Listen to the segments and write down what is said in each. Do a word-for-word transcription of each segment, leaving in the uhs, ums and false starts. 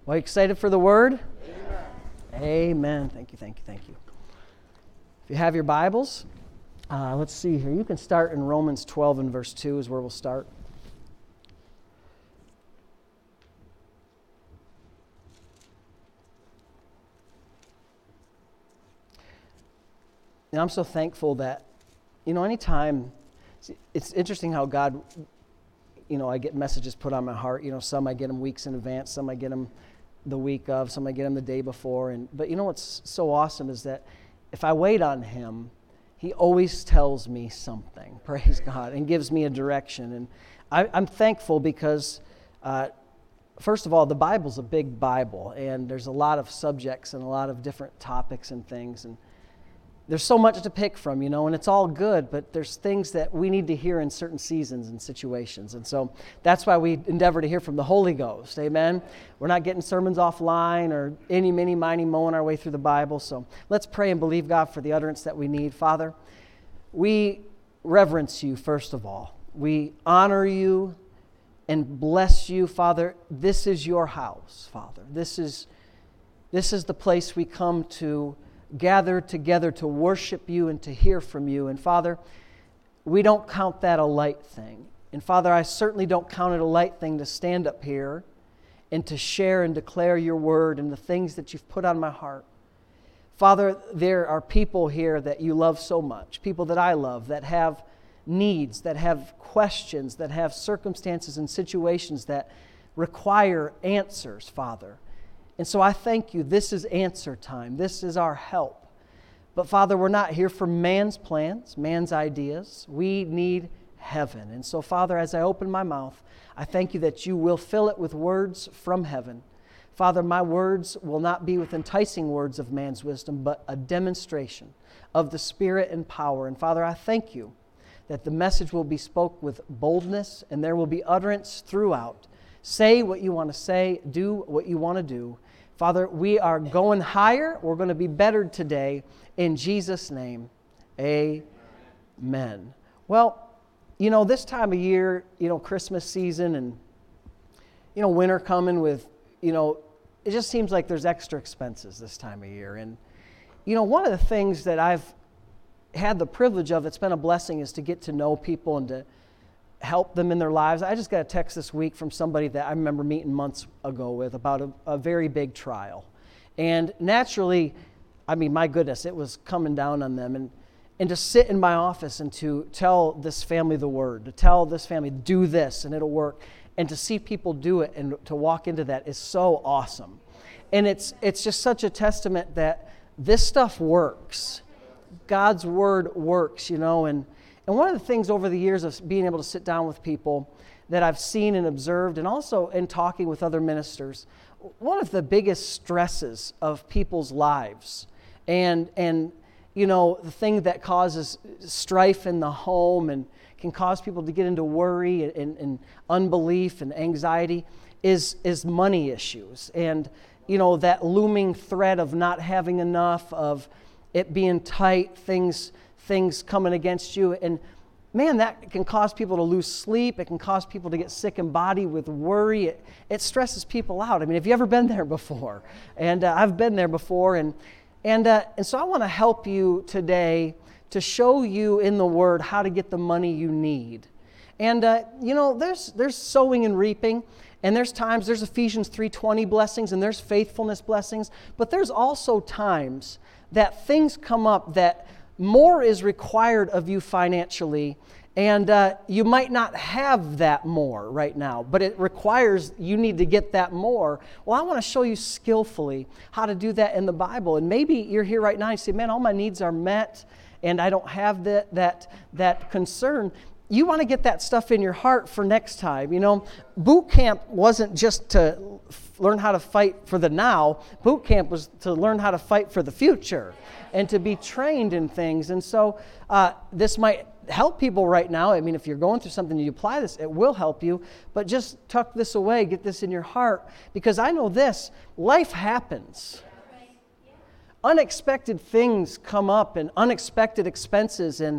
Well, you excited for the word? Amen. Amen. Thank you, thank you, thank you. If you have your Bibles, uh, let's see here. You can start in Romans twelve and verse two is where we'll start. And I'm so thankful that, you know, anytime, it's interesting how God, you know, I get messages put on my heart. You know, some I get them weeks in advance, some I get them the week of, some I get them the day before. And but you know what's so awesome is that if I wait on Him, He always tells me something, praise God, and gives me a direction. And I, I'm thankful because, uh, first of all, the Bible's a big Bible, and there's a lot of subjects and a lot of different topics and things. And there's so much to pick from, you know, and it's all good, but there's things that we need to hear in certain seasons and situations. And so that's why we endeavor to hear from the Holy Ghost, amen? We're not getting sermons offline or any, many, miny, mowing our way through the Bible. So let's pray and believe God for the utterance that we need. Father, we reverence You, first of all. We honor You and bless You, Father. This is Your house, Father. This is, this is the place we come to gather together to worship You and to hear from You. And Father, we don't count that a light thing. And Father, I certainly don't count it a light thing to stand up here and to share and declare Your word and the things that You've put on my heart. Father, there are people here that You love so much, people that I love, that have needs, that have questions, that have circumstances and situations that require answers, Father. And so I thank You. This is answer time. This is our help. But Father, we're not here for man's plans, man's ideas. We need heaven. And so Father, as I open my mouth, I thank You that You will fill it with words from heaven. Father, my words will not be with enticing words of man's wisdom, but a demonstration of the Spirit and power. And Father, I thank You that the message will be spoke with boldness and there will be utterance throughout. Say what You want to say. Do what You want to do. Father, we are going higher. We're going to be bettered today. In Jesus' name, amen. Well, you know, this time of year, you know, Christmas season and, you know, winter coming with, you know, it just seems like there's extra expenses this time of year. And, you know, one of the things that I've had the privilege of, it's been a blessing, is to get to know people and to help them in their lives. I just got a text this week from somebody that I remember meeting months ago with about a, a very big trial. And naturally, I mean, my goodness, it was coming down on them. And, and to sit in my office and to tell this family the word, to tell this family, do this and it'll work. And to see people do it and to walk into that is so awesome. And it's it's just such a testament that this stuff works. God's word works, you know, and And one of the things over the years of being able to sit down with people that I've seen and observed, and also in talking with other ministers, one of the biggest stresses of people's lives and, and you know, the thing that causes strife in the home and can cause people to get into worry and, and, and unbelief and anxiety is, is money issues. And, you know, that looming threat of not having enough, of it being tight, things... things coming against you. And man, that can cause people to lose sleep. It can cause people to get sick in body with worry. It, it stresses people out. I mean, have you ever been there before? And uh, I've been there before. And and uh, and so I want to help you today to show you in the Word how to get the money you need. And uh, you know, there's there's sowing and reaping. And there's times, there's Ephesians three twenty blessings, and there's faithfulness blessings. But there's also times that things come up that more is required of you financially, and uh, you might not have that more right now, but it requires you need to get that more. Well, I want to show you skillfully how to do that in the Bible. And maybe you're here right now and you say, man, all my needs are met, and I don't have that, that, that concern. You want to get that stuff in your heart for next time. You know, boot camp wasn't just to learn how to fight for the now. Boot camp was to learn how to fight for the future and to be trained in things. And so uh, this might help people right now. I mean, if you're going through something, you apply this, it will help you. But just tuck this away, get this in your heart, because I know this, life happens. Unexpected things come up and unexpected expenses, and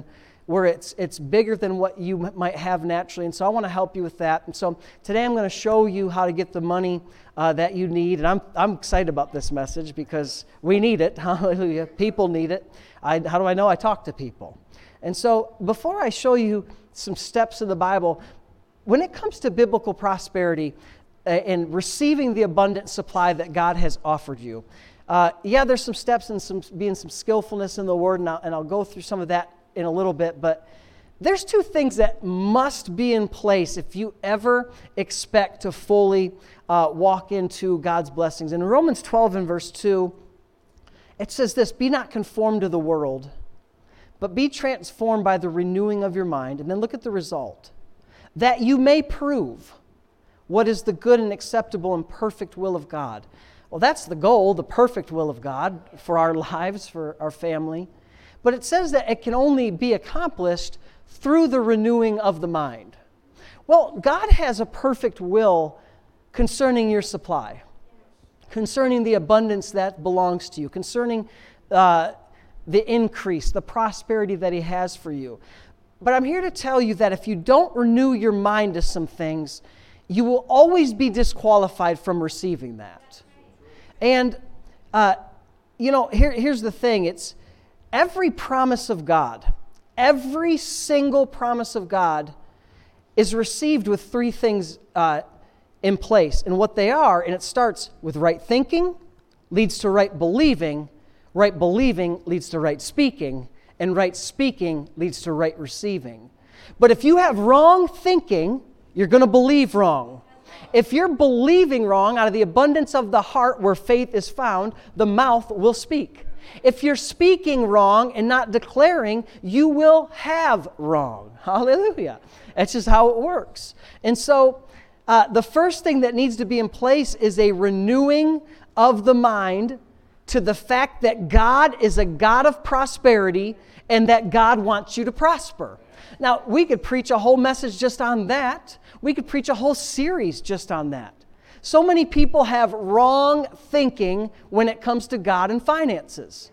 where it's it's bigger than what you m- might have naturally. And so I want to help you with that. And so today I'm going to show you how to get the money uh, that you need. And I'm I'm excited about this message because we need it. Hallelujah. People need it. I, how do I know? I talk to people. And so before I show you some steps in the Bible, when it comes to biblical prosperity uh, and receiving the abundant supply that God has offered you, uh, yeah, there's some steps and some being some skillfulness in the Word, and I'll, and I'll go through some of that in a little bit, but there's two things that must be in place if you ever expect to fully uh, walk into God's blessings. In Romans twelve and verse two, it says this, "Be not conformed to the world, but be transformed by the renewing of your mind." And then look at the result. "That you may prove what is the good and acceptable and perfect will of God." Well, that's the goal, the perfect will of God for our lives, for our family. But it says that it can only be accomplished through the renewing of the mind. Well, God has a perfect will concerning your supply, concerning the abundance that belongs to you, concerning uh, the increase, the prosperity that He has for you. But I'm here to tell you that if you don't renew your mind to some things, you will always be disqualified from receiving that. And, uh, you know, here, here's the thing. It's every promise of God, every single promise of God is received with three things uh, in place. And what they are, and it starts with right thinking, leads to right believing, right believing leads to right speaking, and right speaking leads to right receiving. But if you have wrong thinking, you're going to believe wrong. If you're believing wrong, out of the abundance of the heart where faith is found, the mouth will speak. If you're speaking wrong and not declaring, you will have wrong. Hallelujah. That's just how it works. And so uh, the first thing that needs to be in place is a renewing of the mind to the fact that God is a God of prosperity and that God wants you to prosper. Now, we could preach a whole message just on that. We could preach a whole series just on that. So many people have wrong thinking when it comes to God and finances.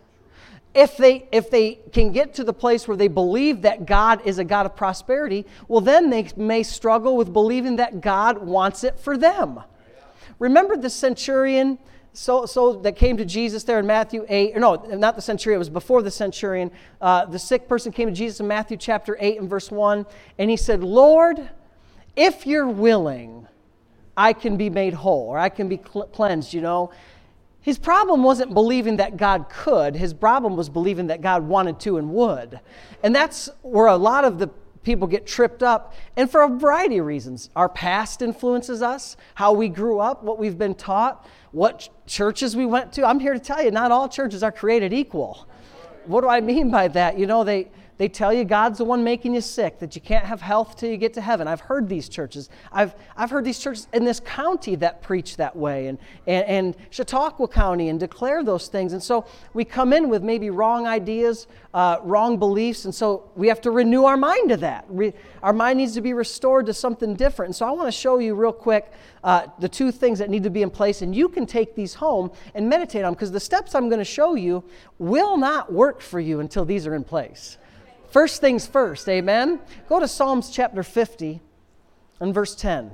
If they, if they can get to the place where they believe that God is a God of prosperity, well, then they may struggle with believing that God wants it for them. Remember the centurion so, so that came to Jesus there in Matthew eight? Or no, not the centurion. It was before the centurion. Uh, the sick person came to Jesus in Matthew chapter eight and verse one, and he said, "Lord, if you're willing, I can be made whole," or "I can be cl- cleansed," you know. His problem wasn't believing that God could. His problem was believing that God wanted to and would. And that's where a lot of the people get tripped up, and for a variety of reasons. Our past influences us, how we grew up, what we've been taught, what ch- churches we went to. I'm here to tell you, not all churches are created equal. What do I mean by that? You know, they... They tell you God's the one making you sick, that you can't have health till you get to heaven. I've heard these churches. I've I've heard these churches in this county that preach that way, and, and, and Chautauqua County, and declare those things. And so we come in with maybe wrong ideas, uh, wrong beliefs, and so we have to renew our mind to that. Re, our mind needs to be restored to something different. And so I want to show you real quick uh, the two things that need to be in place, and you can take these home and meditate on them, because the steps I'm going to show you will not work for you until these are in place. First things first, amen? Go to Psalms chapter fifty and verse ten.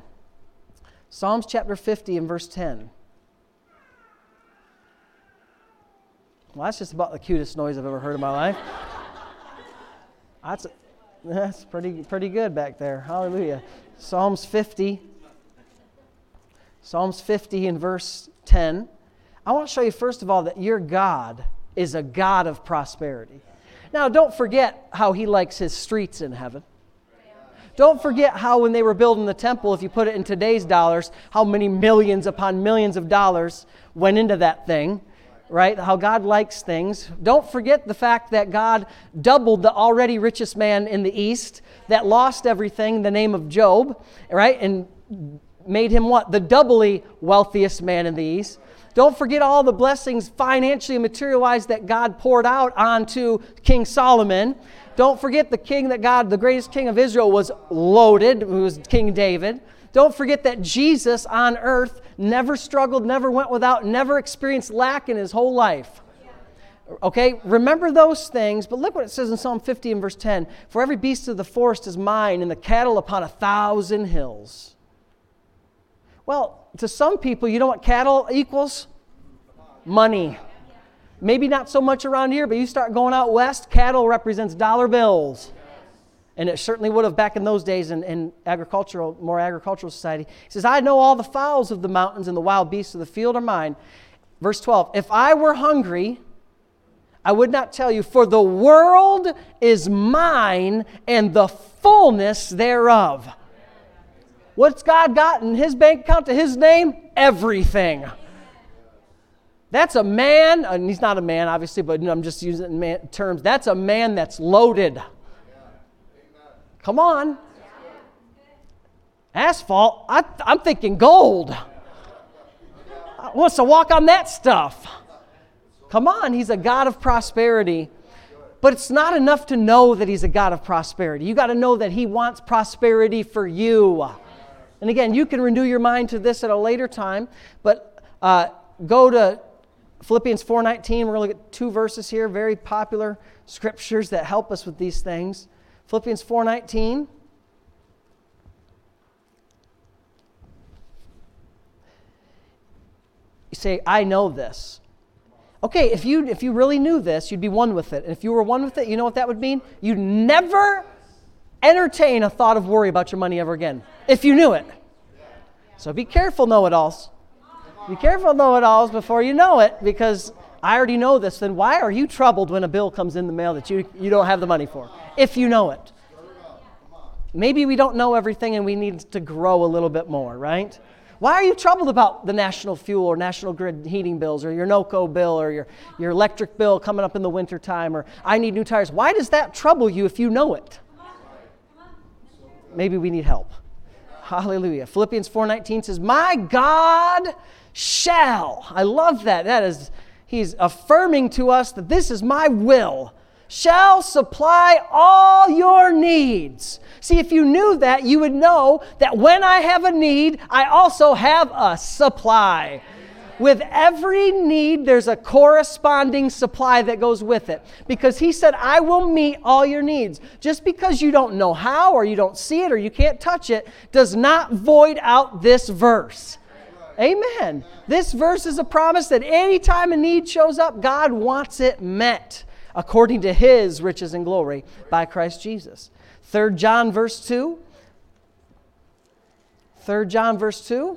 Psalms chapter fifty and verse ten. Well, that's just about the cutest noise I've ever heard in my life. That's, a, that's pretty, pretty good back there. Hallelujah. Psalms fifty. Psalms fifty and verse ten. I want to show you, first of all, that your God is a God of prosperity. Now, don't forget how He likes His streets in heaven. Don't forget how when they were building the temple, if you put it in today's dollars, how many millions upon millions of dollars went into that thing, right? How God likes things. Don't forget the fact that God doubled the already richest man in the East that lost everything in the name of Job, right? And made him what? The doubly wealthiest man in the East. Don't forget all the blessings financially and material-wise that God poured out onto King Solomon. Don't forget the king that God, the greatest king of Israel, was loaded, who was King David. Don't forget that Jesus on earth never struggled, never went without, never experienced lack in His whole life. Okay, remember those things, but look what it says in Psalm fifty and verse ten. For every beast of the forest is mine, and the cattle upon a thousand hills. Well, to some people, you know what cattle equals? Money. Maybe not so much around here, but you start going out west, cattle represents dollar bills. And it certainly would have back in those days in, in agricultural, more agricultural society. He says, I know all the fowls of the mountains and the wild beasts of the field are mine. Verse twelve, if I were hungry, I would not tell you, for the world is mine and the fullness thereof. What's God got in his bank account to his name? Everything. That's a man, and he's not a man, obviously, but I'm just using man terms. That's a man that's loaded. Come on. Asphalt, I, I'm thinking gold. Wants to walk on that stuff. Come on, he's a God of prosperity. But it's not enough to know that he's a God of prosperity. You got to know that he wants prosperity for you. And again, you can renew your mind to this at a later time, but uh, go to Philippians four nineteen. We're going to look at two verses here, very popular scriptures that help us with these things. Philippians four nineteen. You say, I know this. Okay, if you if you really knew this, you'd be one with it. And if you were one with it, you know what that would mean? You'd never entertain a thought of worry about your money ever again, if you knew it. So be careful, know-it-alls. Be careful, know-it-alls, before you know it, because I already know this. Then why are you troubled when a bill comes in the mail that you, you don't have the money for, if you know it? Maybe we don't know everything and we need to grow a little bit more, right? Why are you troubled about the national fuel or national grid heating bills or your NOCO bill or your, your electric bill coming up in the wintertime or I need new tires? Why does that trouble you if you know it? Maybe we need help. Hallelujah. Philippians four nineteen says, my God shall. I love that. That is, he's affirming to us that this is my will. Shall supply all your needs. See, if you knew that, you would know that when I have a need, I also have a supply. With every need, there's a corresponding supply that goes with it. Because he said, I will meet all your needs. Just because you don't know how or you don't see it or you can't touch it does not void out this verse. Amen. This verse is a promise that anytime a need shows up, God wants it met according to his riches and glory by Christ Jesus. Third John verse two. Third John verse two.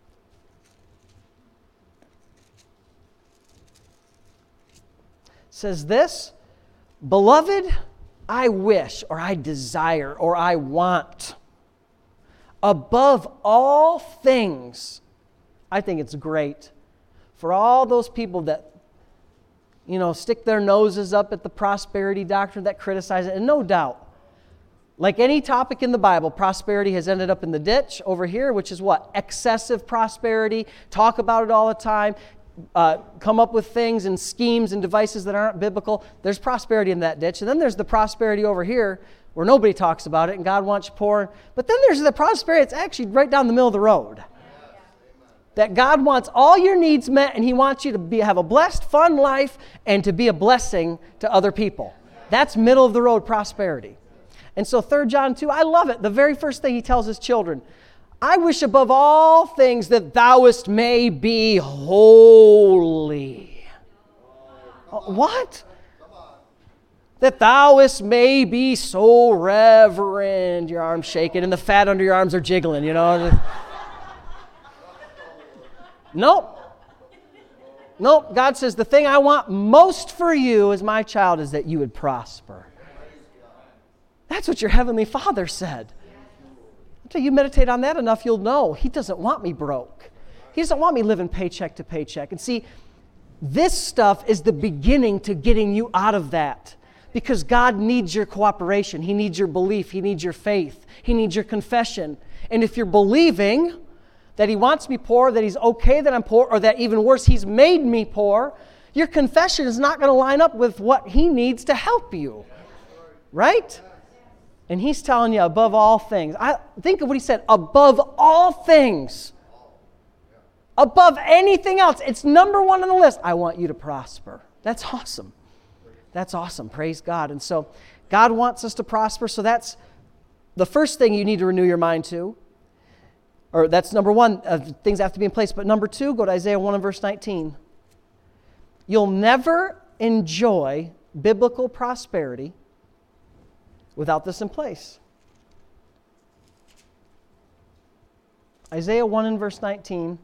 Says this, beloved, I wish, or I desire, or I want, above all things. I think it's great for all those people that, you know, stick their noses up at the prosperity doctrine, that criticize it. And no doubt, like any topic in the Bible, prosperity has ended up in the ditch over here, which is what? Excessive prosperity. Talk about it all the time. Uh, come up with things and schemes and devices that aren't biblical. There's prosperity in that ditch. And then there's the prosperity over here where nobody talks about it and God wants you poor. But then there's the prosperity that's actually right down the middle of the road. That God wants all your needs met and he wants you to be, have a blessed, fun life and to be a blessing to other people. That's middle of the road prosperity. And so Third John two, I love it. The very first thing he tells his children, I wish above all things that thouest may be holy. Uh, what? That thouest may be so reverend. Your arms shaking and the fat under your arms are jiggling, you know. Nope. Nope. God says the thing I want most for you as my child is that you would prosper. That's what your Heavenly Father said. Until you meditate on that enough, you'll know He doesn't want me broke. He doesn't want me living paycheck to paycheck. And see, this stuff is the beginning to getting you out of that. Because God needs your cooperation. He needs your belief. He needs your faith. He needs your confession. And if you're believing that He wants me poor, that He's okay that I'm poor, or that even worse, He's made me poor, your confession is not going to line up with what He needs to help you. Right? And He's telling you above all things. I think of what He said, above all things. Above anything else. It's number one on the list. I want you to prosper. That's awesome. That's awesome. Praise God. And so God wants us to prosper. So that's the first thing you need to renew your mind to. Or that's number one, uh, things have to be in place. But number two, go to Isaiah one and verse nineteen. You'll never enjoy biblical prosperity without this in place. Isaiah one and verse nineteen.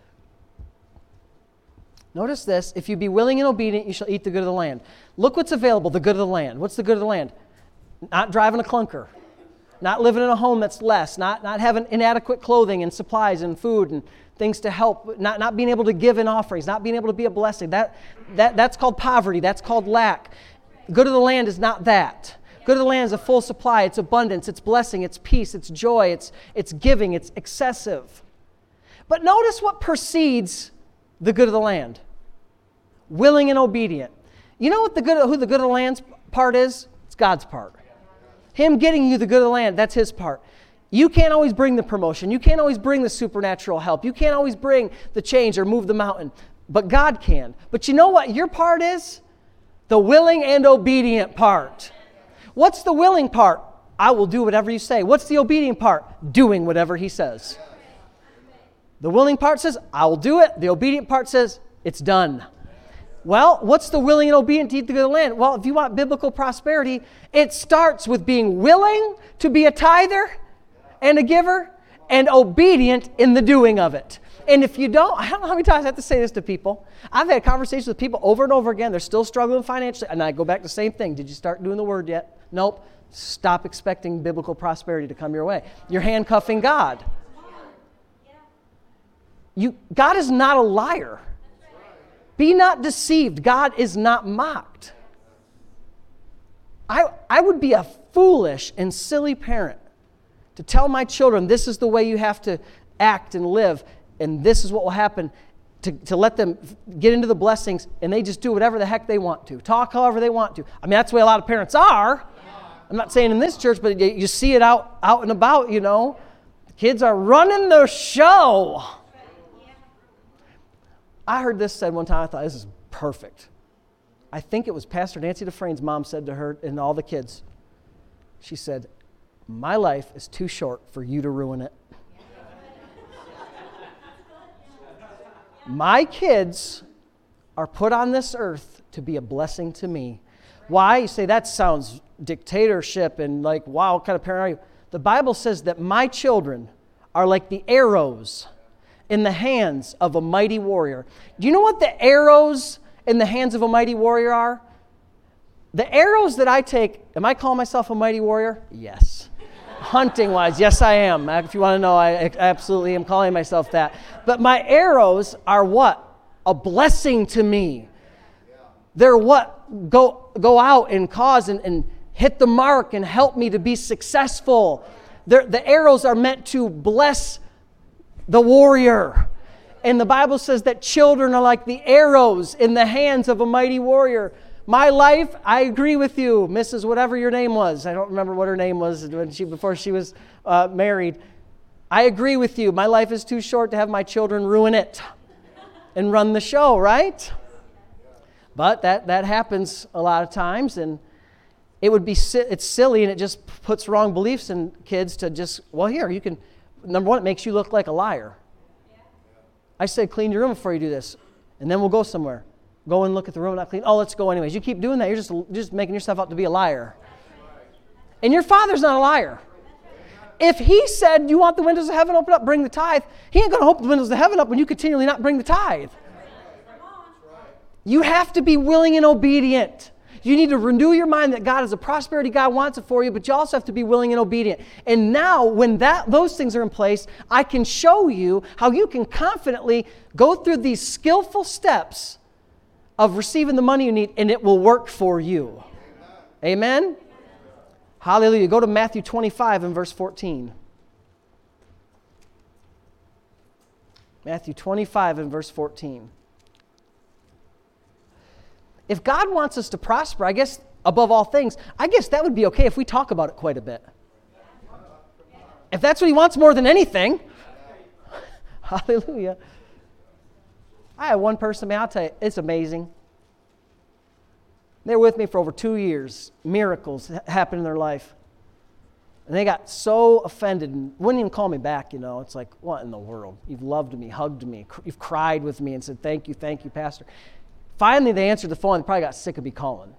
Notice this, if you be willing and obedient, you shall eat the good of the land. Look what's available, the good of the land. What's the good of the land? Not driving a clunker. Not living in a home that's less. Not, not having inadequate clothing and supplies and food and things to help. Not, not being able to give in offerings. Not being able to be a blessing. That, that, that's called poverty. That's called lack. Good of the land is not that. Good of the land is a full supply. It's abundance. It's blessing. It's peace. It's joy. It's, it's giving. It's excessive. But notice what precedes the good of the land. Willing and obedient. You know what the good, who the good of the land's part is? It's God's part. Him getting you the good of the land, that's His part. You can't always bring the promotion. You can't always bring the supernatural help. You can't always bring the change or move the mountain. But God can. But you know what your part is? The willing and obedient part. What's the willing part? I will do whatever you say. What's the obedient part? Doing whatever He says. The willing part says, I will do it. The obedient part says, it's done. Well, what's the willing and obedient to eat the good of the land? Well, if you want biblical prosperity, it starts with being willing to be a tither and a giver and obedient in the doing of it. And if you don't, I don't know how many times I have to say this to people. I've had conversations with people over and over again. They're still struggling financially. And I go back to the same thing. Did you start doing the word yet? Nope. Stop expecting biblical prosperity to come your way. You're handcuffing God. You, God is not a liar. Be not deceived. God is not mocked. I, I would be a foolish and silly parent to tell my children this is the way you have to act and live, and this is what will happen, to, to let them get into the blessings, and they just do whatever the heck they want to, talk however they want to. I mean, that's the way a lot of parents are. I'm not saying in this church, but you, you see it out, out and about, you know. The kids are running the show. I heard this said one time, I thought, this is perfect. I think it was Pastor Nancy Dufresne's mom said to her and all the kids, she said, my life is too short for you to ruin it. My kids are put on this earth to be a blessing to me. Why? You say, that sounds dictatorship and like, wow, what kind of parent are you? The Bible says that my children are like the arrows in the hands of a mighty warrior. Do you know what the arrows in the hands of a mighty warrior are? The arrows that I take, am I calling myself a mighty warrior? Yes. Hunting-wise, yes I am. If you want to know, I absolutely am calling myself that. But my arrows are what? A blessing to me. They're what go, go out and cause and, and hit the mark and help me to be successful. They're, the arrows are meant to bless the warrior. And the Bible says that children are like the arrows in the hands of a mighty warrior. My life, I agree with you, Missus whatever your name was. I don't remember what her name was when she before she was uh, married. I agree with you. My life is too short to have my children ruin it and run the show, right? But that, that happens a lot of times, and it would be it's silly, and it just puts wrong beliefs in kids to just, well, here, you can, number one, it makes you look like a liar. I said, clean your room before you do this, and then we'll go somewhere. Go and look at the room, not clean. Oh, let's go anyways. You keep doing that, you're just, you're just making yourself out to be a liar. And your Father's not a liar. If He said you want the windows of heaven open up, bring the tithe, He ain't going to open the windows of heaven up when you continually not bring the tithe. You have to be willing and obedient. You need to renew your mind that God is a prosperity God wants it for you, but you also have to be willing and obedient. And now, when that those things are in place, I can show you how you can confidently go through these skillful steps of receiving the money you need, and it will work for you. Amen? Amen? Hallelujah. Go to Matthew twenty-five and verse fourteen. Matthew twenty-five and verse fourteen. If God wants us to prosper, I guess, above all things, I guess that would be okay if we talk about it quite a bit. If that's what He wants more than anything, hallelujah. I have one person, man, I'll tell you, it's amazing. They were with me for over two years. Miracles happened in their life. And they got so offended and wouldn't even call me back, you know. It's like, what in the world? You've loved me, hugged me, you've cried with me and said, thank you, thank you, Pastor. Finally, they answered the phone and probably got sick of me calling.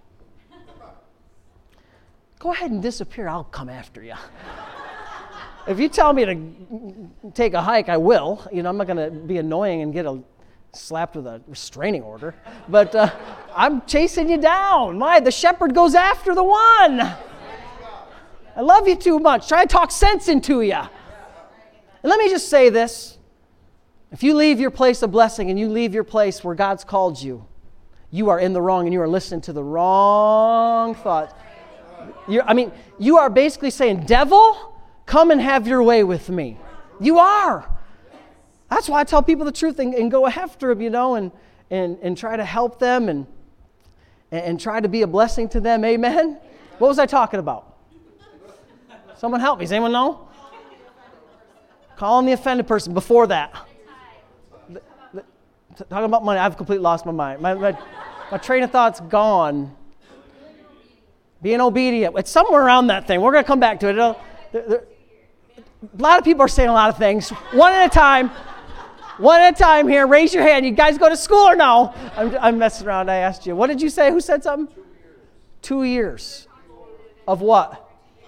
Go ahead and disappear. I'll come after you. If you tell me to take a hike, I will. You know, I'm not going to be annoying and get a, slapped with a restraining order. But uh, I'm chasing you down. My, the shepherd goes after the one. I love you too much. Try to talk sense into you. And let me just say this. If you leave your place of blessing and you leave your place where God's called you, you are in the wrong and you are listening to the wrong thoughts. You're, I mean, you are basically saying, devil, come and have your way with me. You are. That's why I tell people the truth and, and go after them, you know, and, and, and try to help them and, and try to be a blessing to them. Amen? What was I talking about? Someone help me. Does anyone know? Calling the offended person before that. The, the, talking about money. I've completely lost my mind. My, my, my train of thought's gone. Being obedient. It's somewhere around that thing. We're going to come back to it. It'll, there, there, a lot of people are saying a lot of things. One at a time. One at a time here. Raise your hand. You guys go to school or no? I'm, I'm messing around. I asked you. What did you say? Who said something? Two years. Of what?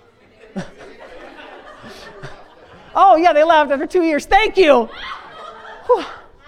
Oh, yeah, they left after two years. Thank you. Whew.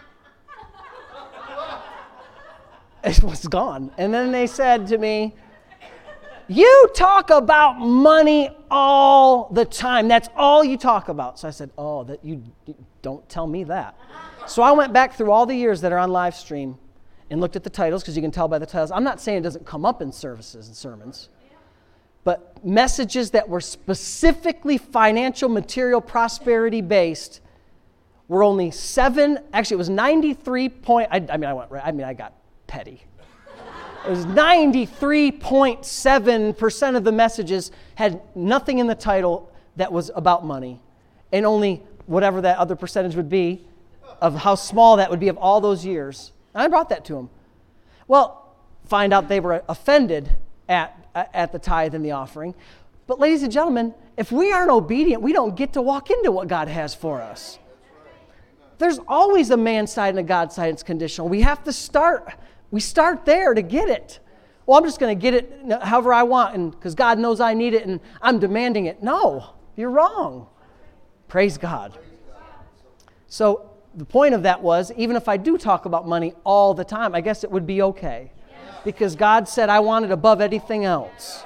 It was gone. And then they said to me, you talk about money all the time. That's all you talk about. So I said, oh, that you, you don't tell me that. So I went back through all the years that are on live stream and looked at the titles, because you can tell by the titles. I'm not saying it doesn't come up in services and sermons, but messages that were specifically financial, material, prosperity based were only seven. Actually, it was ninety-three point. I, I mean, I went. I mean, I got petty. It was ninety-three point seven percent of the messages had nothing in the title that was about money, and only whatever that other percentage would be of how small that would be of all those years. And I brought that to them. Well, find out they were offended at at the tithe and the offering. But ladies and gentlemen, if we aren't obedient, we don't get to walk into what God has for us. There's always a man's side and a God's side. It's conditional. We have to start, we start there to get it. Well, I'm just going to get it however I want, and because God knows I need it and I'm demanding it. No, you're wrong. Praise God. So the point of that was, even if I do talk about money all the time, I guess it would be okay. Because God said I want it above anything else.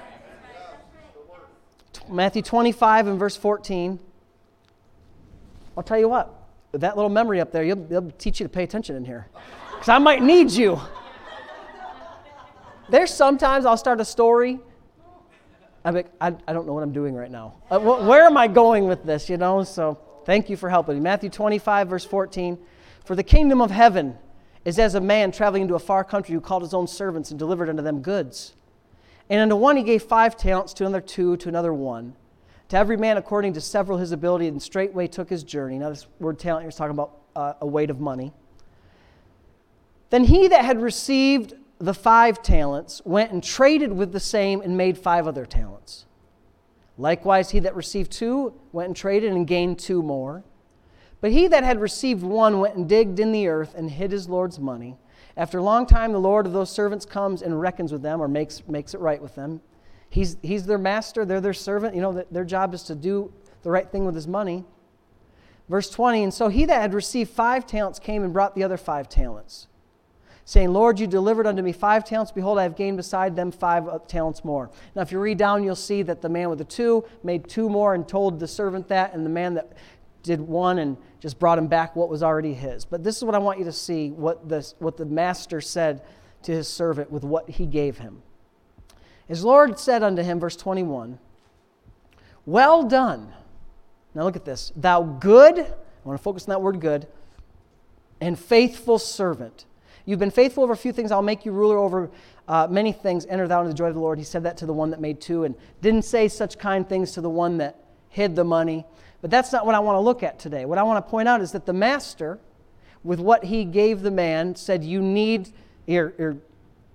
Matthew twenty-five and verse fourteen. I'll tell you what, with that little memory up there, you'll, you'll teach you to pay attention in here. Because I might need you. There's sometimes I'll start a story. I'm like, I, I don't know what I'm doing right now. Uh, wh- where am I going with this, you know? So thank you for helping me. Matthew twenty-five, verse fourteen. For the kingdom of heaven is as a man traveling into a far country who called his own servants and delivered unto them goods. And unto one he gave five talents, to another two, to another one. To every man according to several his ability, and straightway took his journey. Now this word talent here is talking about uh, a weight of money. Then he that had received the five talents went and traded with the same and made five other talents. Likewise he that received two went and traded and gained two more. But he that had received one went and digged in the earth and hid his Lord's money. After a long time, the Lord of those servants comes and reckons with them, or makes makes it right with them. He's, he's their master, they're their servant. You know, their job is to do the right thing with his money. Verse twenty, and so he that had received five talents came and brought the other five talents, saying, Lord, you delivered unto me five talents. Behold, I have gained beside them five talents more. Now, if you read down, you'll see that the man with the two made two more and told the servant that, and the man that did one and just brought him back what was already his. But this is what I want you to see, what the, what the master said to his servant with what he gave him. His Lord said unto him, verse twenty-one, well done. Now look at this. Thou good, I want to focus on that word good, and faithful servant. You've been faithful over a few things. I'll make you ruler over uh, many things. Enter thou into the joy of the Lord. He said that to the one that made two, and didn't say such kind things to the one that hid the money. But that's not what I want to look at today. What I want to point out is that the master, with what he gave the man, said, you need, here, here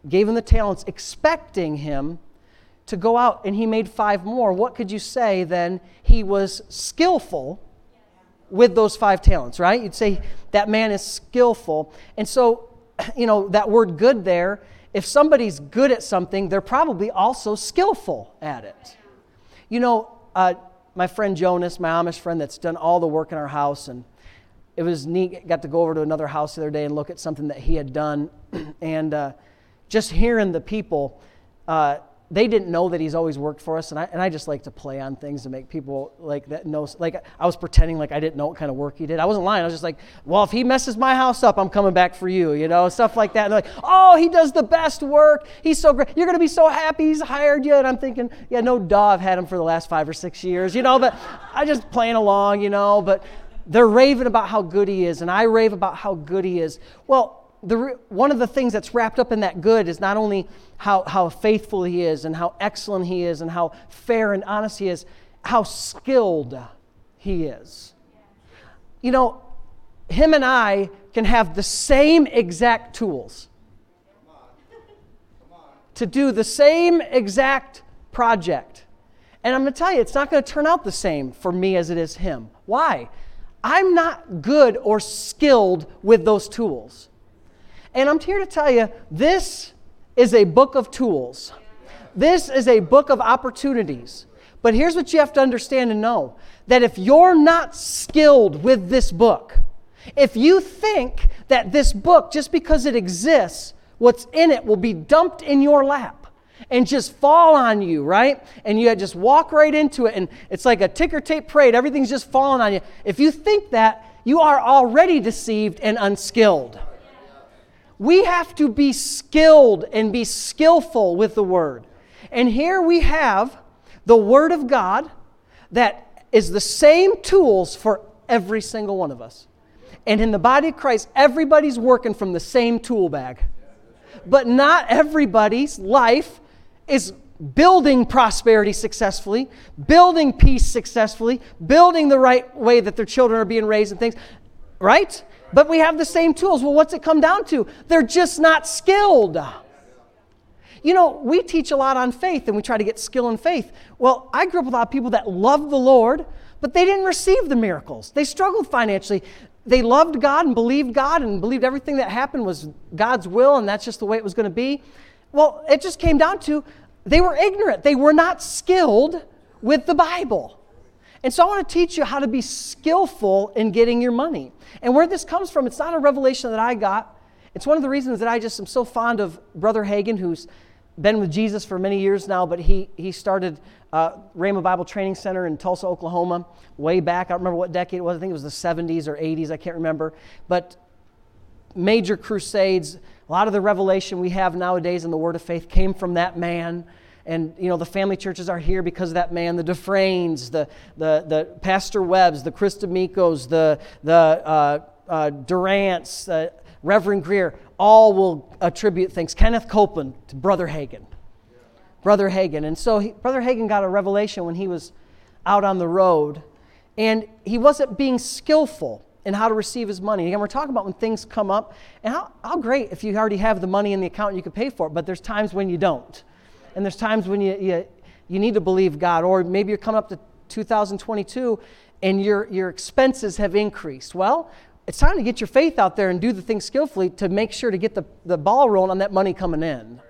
gave him the talents, expecting him to go out, and he made five more. What could you say then? He was skillful with those five talents, right? You'd say that man is skillful. And so, you know, that word good there, if somebody's good at something, they're probably also skillful at it. You know, uh, my friend Jonas, my Amish friend that's done all the work in our house, and it was neat, got to go over to another house the other day and look at something that he had done, and uh, just hearing the people, uh, they didn't know that he's always worked for us, and I and I just like to play on things to make people like that know. Like I was pretending like I didn't know what kind of work he did. I wasn't lying. I was just like, well, if he messes my house up, I'm coming back for you, you know, stuff like that. And they're like, oh, he does the best work. He's so great. You're going to be so happy he's hired you. And I'm thinking, yeah, no duh, I've had him for the last five or six years, you know, but I just playing along, you know, but they're raving about how good he is, and I rave about how good he is. Well, The, one of the things that's wrapped up in that good is not only how, how faithful he is and how excellent he is and how fair and honest he is, how skilled he is. You know, him and I can have the same exact tools to do the same exact project. And I'm going to tell you, it's not going to turn out the same for me as it is him. Why? I'm not good or skilled with those tools. And I'm here to tell you, this is a book of tools. This is a book of opportunities. But here's what you have to understand and know, that if you're not skilled with this book, if you think that this book, just because it exists, what's in it will be dumped in your lap and just fall on you, right? And you just walk right into it, and it's like a ticker tape parade. Everything's just falling on you. If you think that, you are already deceived and unskilled. We have to be skilled and be skillful with the Word. And here we have the Word of God that is the same tools for every single one of us. And in the body of Christ, everybody's working from the same tool bag. But not everybody's life is building prosperity successfully, building peace successfully, building the right way that their children are being raised and things, right? But we have the same tools. Well, what's it come down to? They're just not skilled. You know, we teach a lot on faith, and we try to get skill in faith. Well, I grew up with a lot of people that loved the Lord, but they didn't receive the miracles. They struggled financially. They loved God and believed God and believed everything that happened was God's will, and that's just the way it was going to be. Well, it just came down to they were ignorant. They were not skilled with the Bible. And so I want to teach you how to be skillful in getting your money. And where this comes from, it's not a revelation that I got. It's one of the reasons that I just am so fond of Brother Hagin, who's been with Jesus for many years now, but he he started uh, Rhema Bible Training Center in Tulsa, Oklahoma, way back. I don't remember what decade it was. I think it was the seventies or eighties. I can't remember. But major crusades, a lot of the revelation we have nowadays in the Word of Faith came from that man. And, you know, the family churches are here because of that man, the Dufresnes, the the, the Pastor Webbs, the Chris D'Amicos, the, the uh, uh, Durants, uh, Reverend Greer, all will attribute things. Kenneth Copeland to Brother Hagin. Yeah. Brother Hagin. And so he, Brother Hagin got a revelation when he was out on the road, and he wasn't being skillful in how to receive his money. Again, we're talking about when things come up, and how, how great if you already have the money in the account and you can pay for it, but there's times when you don't. And there's times when you, you you need to believe God, or maybe you're coming up to two thousand twenty-two and your your expenses have increased. Well, it's time to get your faith out there and do the things skillfully to make sure to get the, the ball rolling on that money coming in.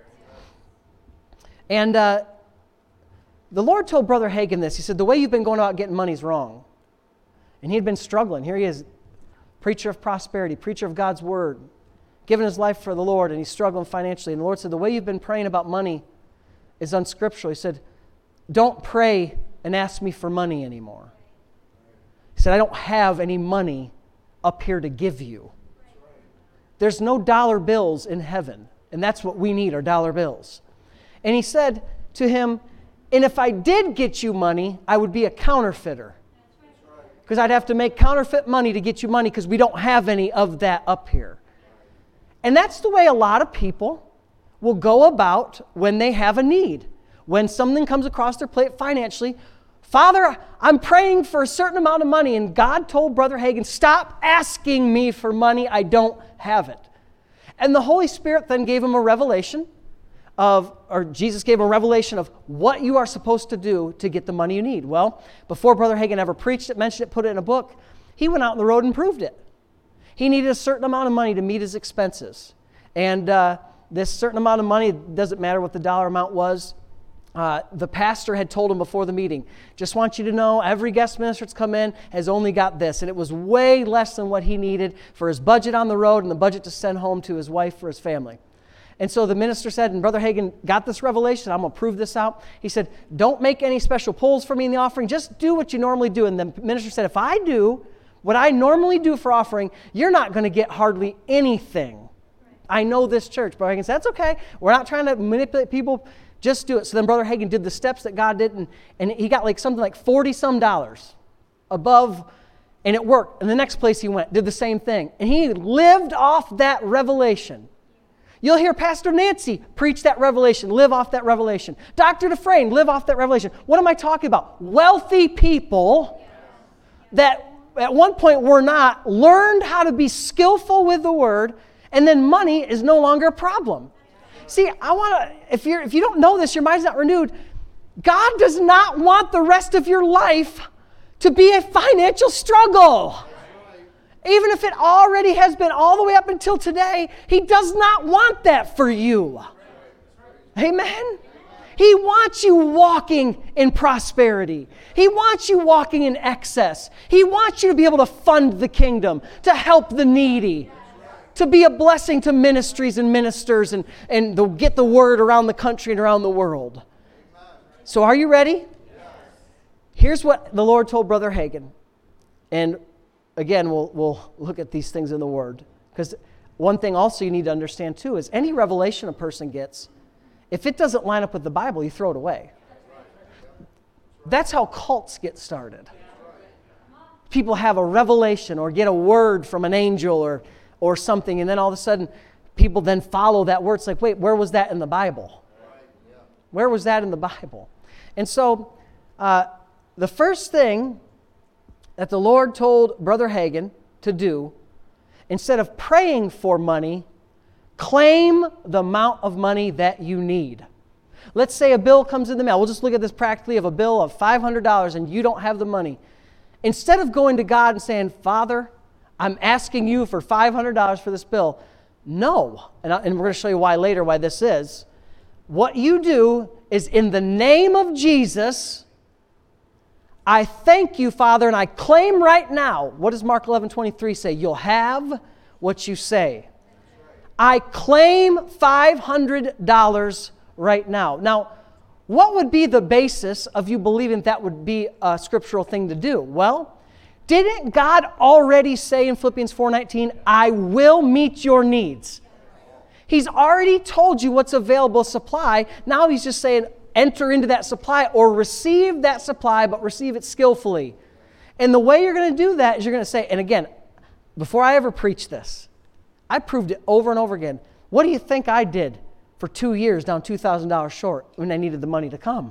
And uh, the Lord told Brother Hagin this. He said, the way you've been going about getting money is wrong. And he had been struggling. Here he is, preacher of prosperity, preacher of God's Word, giving his life for the Lord, and he's struggling financially. And the Lord said, the way you've been praying about money is unscriptural. He said, don't pray and ask me for money anymore. He said, I don't have any money up here to give you. There's no dollar bills in heaven, and that's what we need, are dollar bills. And he said to him, and if I did get you money, I would be a counterfeiter. Because I'd have to make counterfeit money to get you money because we don't have any of that up here. And that's the way a lot of people will go about when they have a need. When something comes across their plate financially, Father, I'm praying for a certain amount of money, and God told Brother Hagin, stop asking me for money, I don't have it. And the Holy Spirit then gave him a revelation of, or Jesus gave a revelation of what you are supposed to do to get the money you need. Well, before Brother Hagin ever preached it, mentioned it, put it in a book, he went out on the road and proved it. He needed a certain amount of money to meet his expenses. And uh, this certain amount of money, it doesn't matter what the dollar amount was, uh, the pastor had told him before the meeting, just want you to know every guest minister that's come in has only got this. And it was way less than what he needed for his budget on the road and the budget to send home to his wife for his family. And so the minister said, and Brother Hagin got this revelation, I'm going to prove this out. He said, don't make any special pulls for me in the offering. Just do what you normally do. And the minister said, if I do what I normally do for offering, you're not going to get hardly anything. I know this church. Brother Hagin said, that's okay. We're not trying to manipulate people. Just do it. So then Brother Hagin did the steps that God did, and, and he got like something like forty-some dollars above, and it worked. And the next place he went, did the same thing. And he lived off that revelation. You'll hear Pastor Nancy preach that revelation, live off that revelation. Doctor Dufresne, live off that revelation. What am I talking about? Wealthy people that at one point were not, learned how to be skillful with the word, and then money is no longer a problem. See, I want to, if you're if you don't know this, your mind's not renewed. God does not want the rest of your life to be a financial struggle. Even if it already has been all the way up until today, He does not want that for you. Amen? He wants you walking in prosperity. He wants you walking in excess. He wants you to be able to fund the kingdom, to help the needy, to be a blessing to ministries and ministers and, and to get the word around the country and around the world. So are you ready? Here's what the Lord told Brother Hagin. And again, we'll, we'll look at these things in the Word. Because one thing also you need to understand too is any revelation a person gets, if it doesn't line up with the Bible, you throw it away. That's how cults get started. People have a revelation or get a word from an angel or, or something, and then all of a sudden, people then follow that word. It's like, wait, where was that in the Bible? Where was that in the Bible? And so, uh, the first thing that the Lord told Brother Hagin to do, instead of praying for money, claim the amount of money that you need. Let's say a bill comes in the mail. We'll just look at this practically of a bill of five hundred dollars and you don't have the money. Instead of going to God and saying, Father, I'm asking you for five hundred dollars for this bill. No. And, I, and we're going to show you why later, why this is. What you do is in the name of Jesus, I thank you, Father, and I claim right now, what does Mark eleven twenty-three say? You'll have what you say. I claim five hundred dollars right now. Now, what would be the basis of you believing that would be a scriptural thing to do? Well, didn't God already say in Philippians four nineteen, I will meet your needs? He's already told you what's available supply. Now He's just saying, enter into that supply or receive that supply, but receive it skillfully. And the way you're going to do that is you're going to say, and again, before I ever preached this, I proved it over and over again. What do you think I did for two years down two thousand dollars short when I needed the money to come?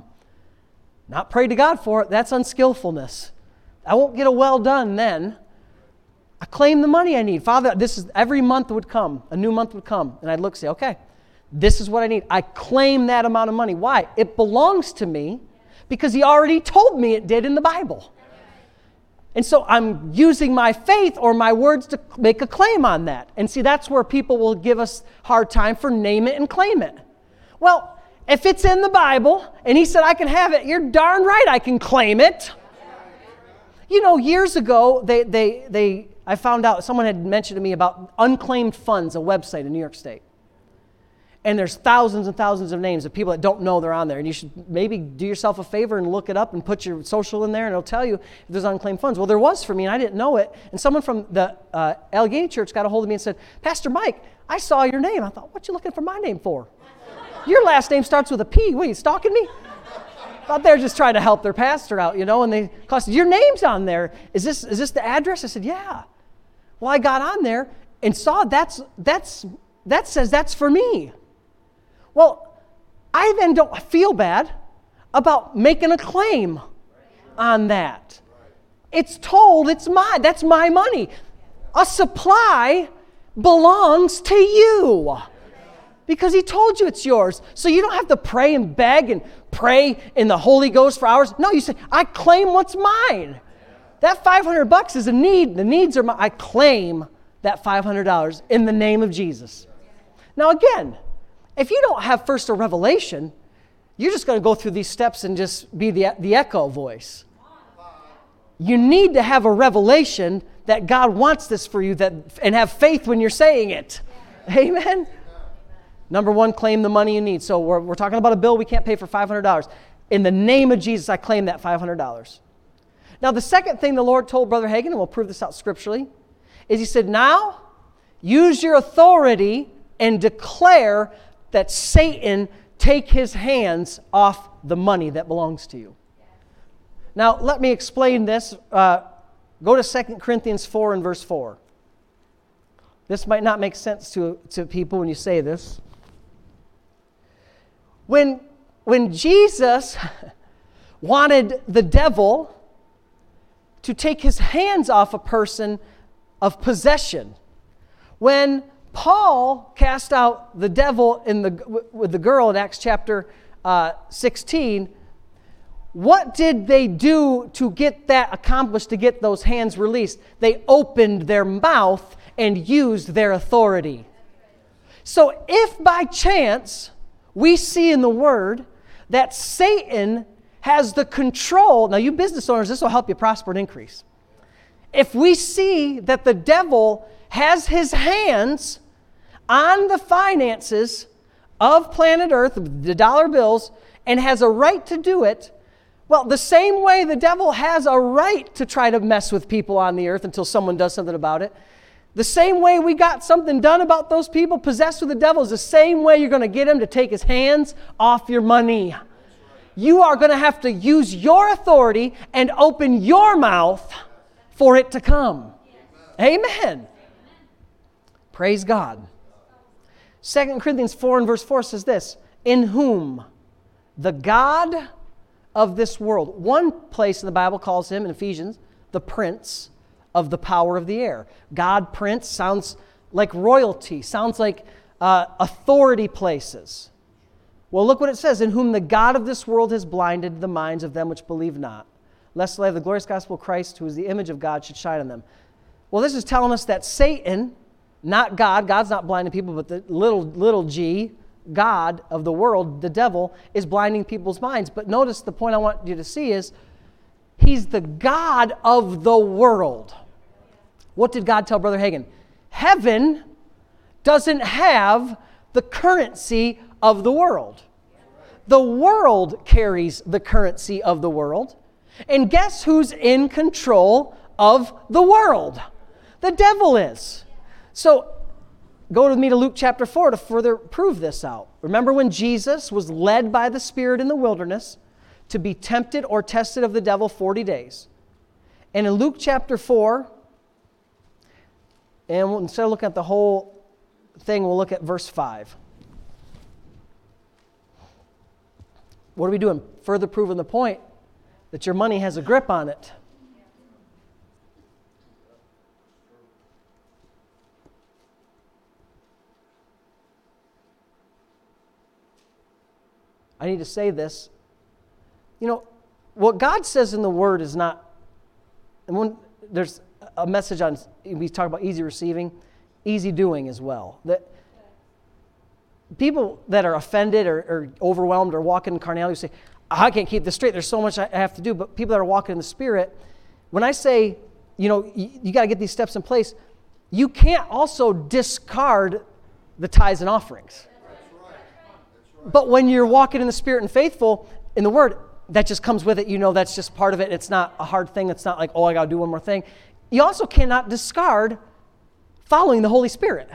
Not pray to God for it. That's unskillfulness. I won't get a well done then. I claim the money I need. Father, this is every month would come. A new month would come. And I'd look and say, okay, this is what I need. I claim that amount of money. Why? It belongs to me because He already told me it did in the Bible. And so I'm using my faith or my words to make a claim on that. And see, that's where people will give us a hard time for name it and claim it. Well, if it's in the Bible and He said I can have it, you're darn right I can claim it. You know, years ago, they, they, they, I found out, someone had mentioned to me about Unclaimed Funds, a website in New York State. And there's thousands and thousands of names of people that don't know they're on there. And you should maybe do yourself a favor and look it up and put your social in there, and it'll tell you if there's unclaimed funds. Well, there was for me, and I didn't know it. And someone from the uh, Allegheny Church got a hold of me and said, Pastor Mike, I saw your name. I thought, what you looking for my name for? Your last name starts with a P. What, are you stalking me? I thought they were just trying to help their pastor out, you know, and they said, your name's on there. Is this is this the address? I said, yeah. Well, I got on there and saw that's that's that says that's for me. Well, I then don't feel bad about making a claim on that. It's told it's mine. That's my money. A supply belongs to you. Because he told you it's yours. So you don't have to pray and beg and pray in the Holy Ghost for hours. No, you say, I claim what's mine. That five hundred bucks is a need. The needs are mine. I claim that five hundred dollars in the name of Jesus. Now again, if you don't have first a revelation, you're just going to go through these steps and just be the, the echo voice. You need to have a revelation that God wants this for you, that, and have faith when you're saying it. Amen? Number one, claim the money you need. So we're, we're talking about a bill we can't pay for five hundred dollars. In the name of Jesus, I claim that five hundred dollars. Now, the second thing the Lord told Brother Hagin, and we'll prove this out scripturally, is he said, now use your authority and declare that Satan take his hands off the money that belongs to you. Now, let me explain this. Uh, go to Second Corinthians four and verse four. This might not make sense to, to people when you say this. When, when Jesus wanted the devil to take his hands off a person of possession, when Paul cast out the devil in the, with the girl in Acts chapter uh, sixteen, what did they do to get that accomplished, to get those hands released? They opened their mouth and used their authority. So if by chance we see in the Word that Satan has the control, now you business owners, this will help you prosper and increase. If we see that the devil has his hands on the finances of planet Earth, the dollar bills, and has a right to do it, well, the same way the devil has a right to try to mess with people on the earth until someone does something about it, the same way we got something done about those people possessed with the devil is the same way you're going to get him to take his hands off your money. You are going to have to use your authority and open your mouth for it to come. Amen. Amen. Praise God. Second Corinthians four and verse four says this, in whom the God of this world. One place in the Bible calls him, in Ephesians, the prince of the power of the air. God, prince, sounds like royalty, sounds like uh, authority places. Well, look what it says, in whom the God of this world has blinded the minds of them which believe not, lest the light of the glorious gospel of Christ, who is the image of God, should shine on them. Well, this is telling us that Satan, not God, God's not blinding people, but the little, little g, God of the world, the devil, is blinding people's minds. But notice the point I want you to see is he's the God of the world. What did God tell Brother Hagin? Heaven doesn't have the currency of the world. The world carries the currency of the world. And guess who's in control of the world? The devil is. So go with me to Luke chapter four to further prove this out. Remember when Jesus was led by the Spirit in the wilderness to be tempted or tested of the devil forty days. And in Luke chapter four, and we'll, instead of looking at the whole thing, we'll look at verse five. What are we doing? Further proving the point that your money has a grip on it. I need to say this. You know, what God says in the Word is not, and when there's a message on, we talk about easy receiving, easy doing as well. That people that are offended or, or overwhelmed or walking in carnality say, I can't keep this straight, there's so much I have to do. But people that are walking in the Spirit, when I say, you know, you, you got to get these steps in place, you can't also discard the tithes and offerings. But when you're walking in the Spirit and faithful in the Word, that just comes with it. You know that's just part of it. It's not a hard thing. It's not like, oh, I got to do one more thing. You also cannot discard following the Holy Spirit.